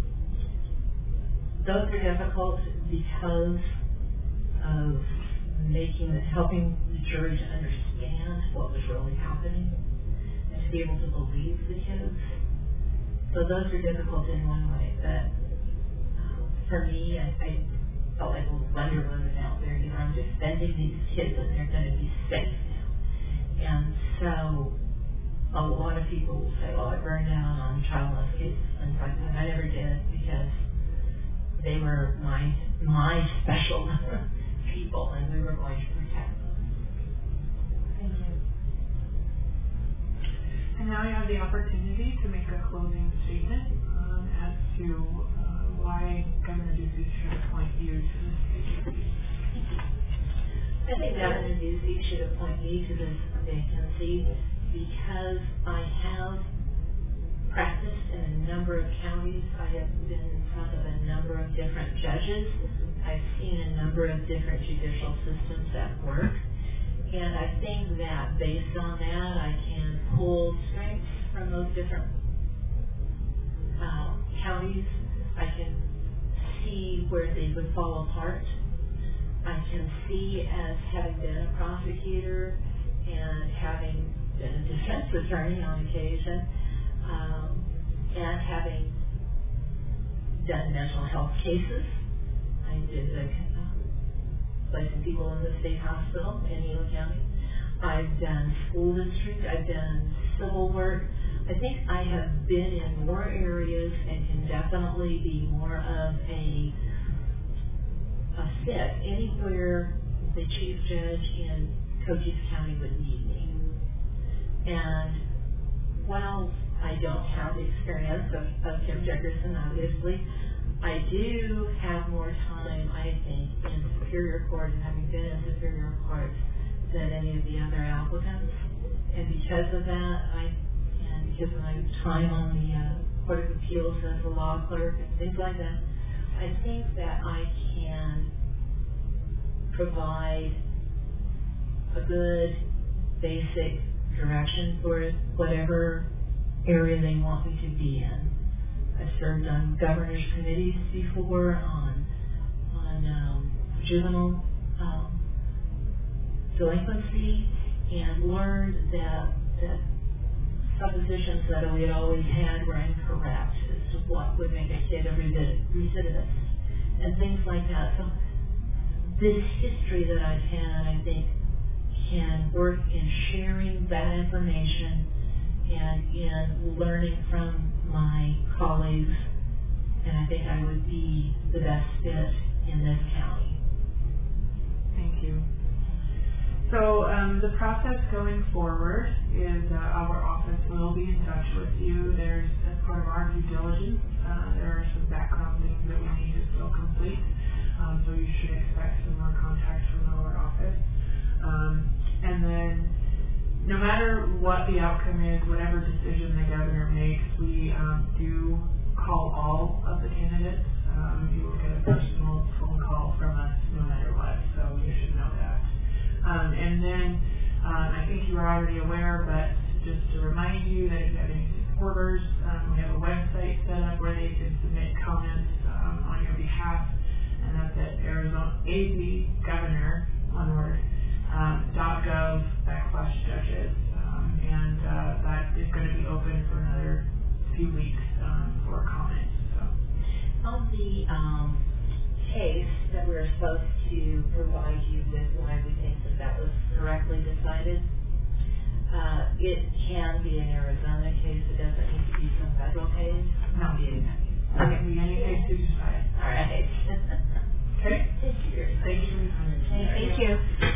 those are difficult because of making, helping the jury to understand what was really happening and to be able to believe the kids. So those are difficult in one way, but um, for me, I, I felt like a Wonder Woman out there. You know, I'm defending these kids and they're going to be safe now. And so a lot of people will say, well, I burned down on child molest cases and things like that. I never did because they were my my special people, and we were going to protect them. Thank you. And now you have the opportunity to make a closing statement um, as to uh, why Governor Ducey should appoint you to this vacancy. I think Governor Ducey should appoint me to this vacancy because I have practiced in a number of counties. I have been in front of a number of different judges. I've seen a number of different judicial systems at work. And I think that based on that, I can pull strengths from those different uh, counties. I can see where they would fall apart. I can see, as having been a prosecutor and having been a defense attorney on occasion, um, and having done mental health cases. I did the uh, placing people in the state hospital in Hilo County. I've done school district. I've done civil work. I think I have been in more areas and can definitely be more of a a fit anywhere the chief judge in Cochise County would need me. And while I don't have the experience of, of Kim Jefferson, obviously, I do have more time, I think, in Superior Court and having been in Superior Court than any of the other applicants. And because of that, I, and because of my time on the uh, Court of Appeals as a law clerk and things like that, I think that I can provide a good basic direction for whatever area they want me to be in. I've served on governor's committees before, on on um, juvenile um, delinquency, and learned that that suppositions that we had always had were incorrect as to what would make a kid a recidivist and things like that. So this history that I've had, I think, can work in sharing that information and in learning from my colleagues, and I think I would be the best fit in this county. Thank you. So um, the process going forward is uh, our office will be in touch with you. There's, as part of our due diligence, uh, there are some background things that we need to still complete. Um, so you should expect some more contact from our office. Um, and then no matter what the outcome is, whatever decision the governor makes, we um, do call all of the candidates. Um, you will get a personal phone call from us no matter what, so you should know that. Um, and then um, I think you are already aware, but just to remind you that if you have any supporters, um, we have a website set up where they can submit comments um, on your behalf, and that's at Arizona A Z Governor, one word, um, dot gov backslash judges, um, and uh, that is going to be open for another few weeks um, for comments. So. On the um, case that we're supposed to provide you with why we think that that was correctly decided, uh, it can be an Arizona case. It doesn't need to be some federal case. No, it can be any case you decide. All right. Okay. Thank you. Thank you. Thank you.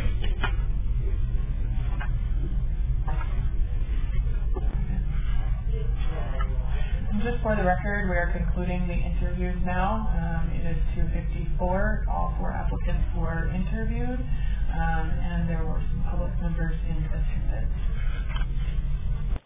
And just for the record, we are concluding the interviews now. Um, it is two fifty-four. All four applicants were interviewed, um, and there were some public members in attendance.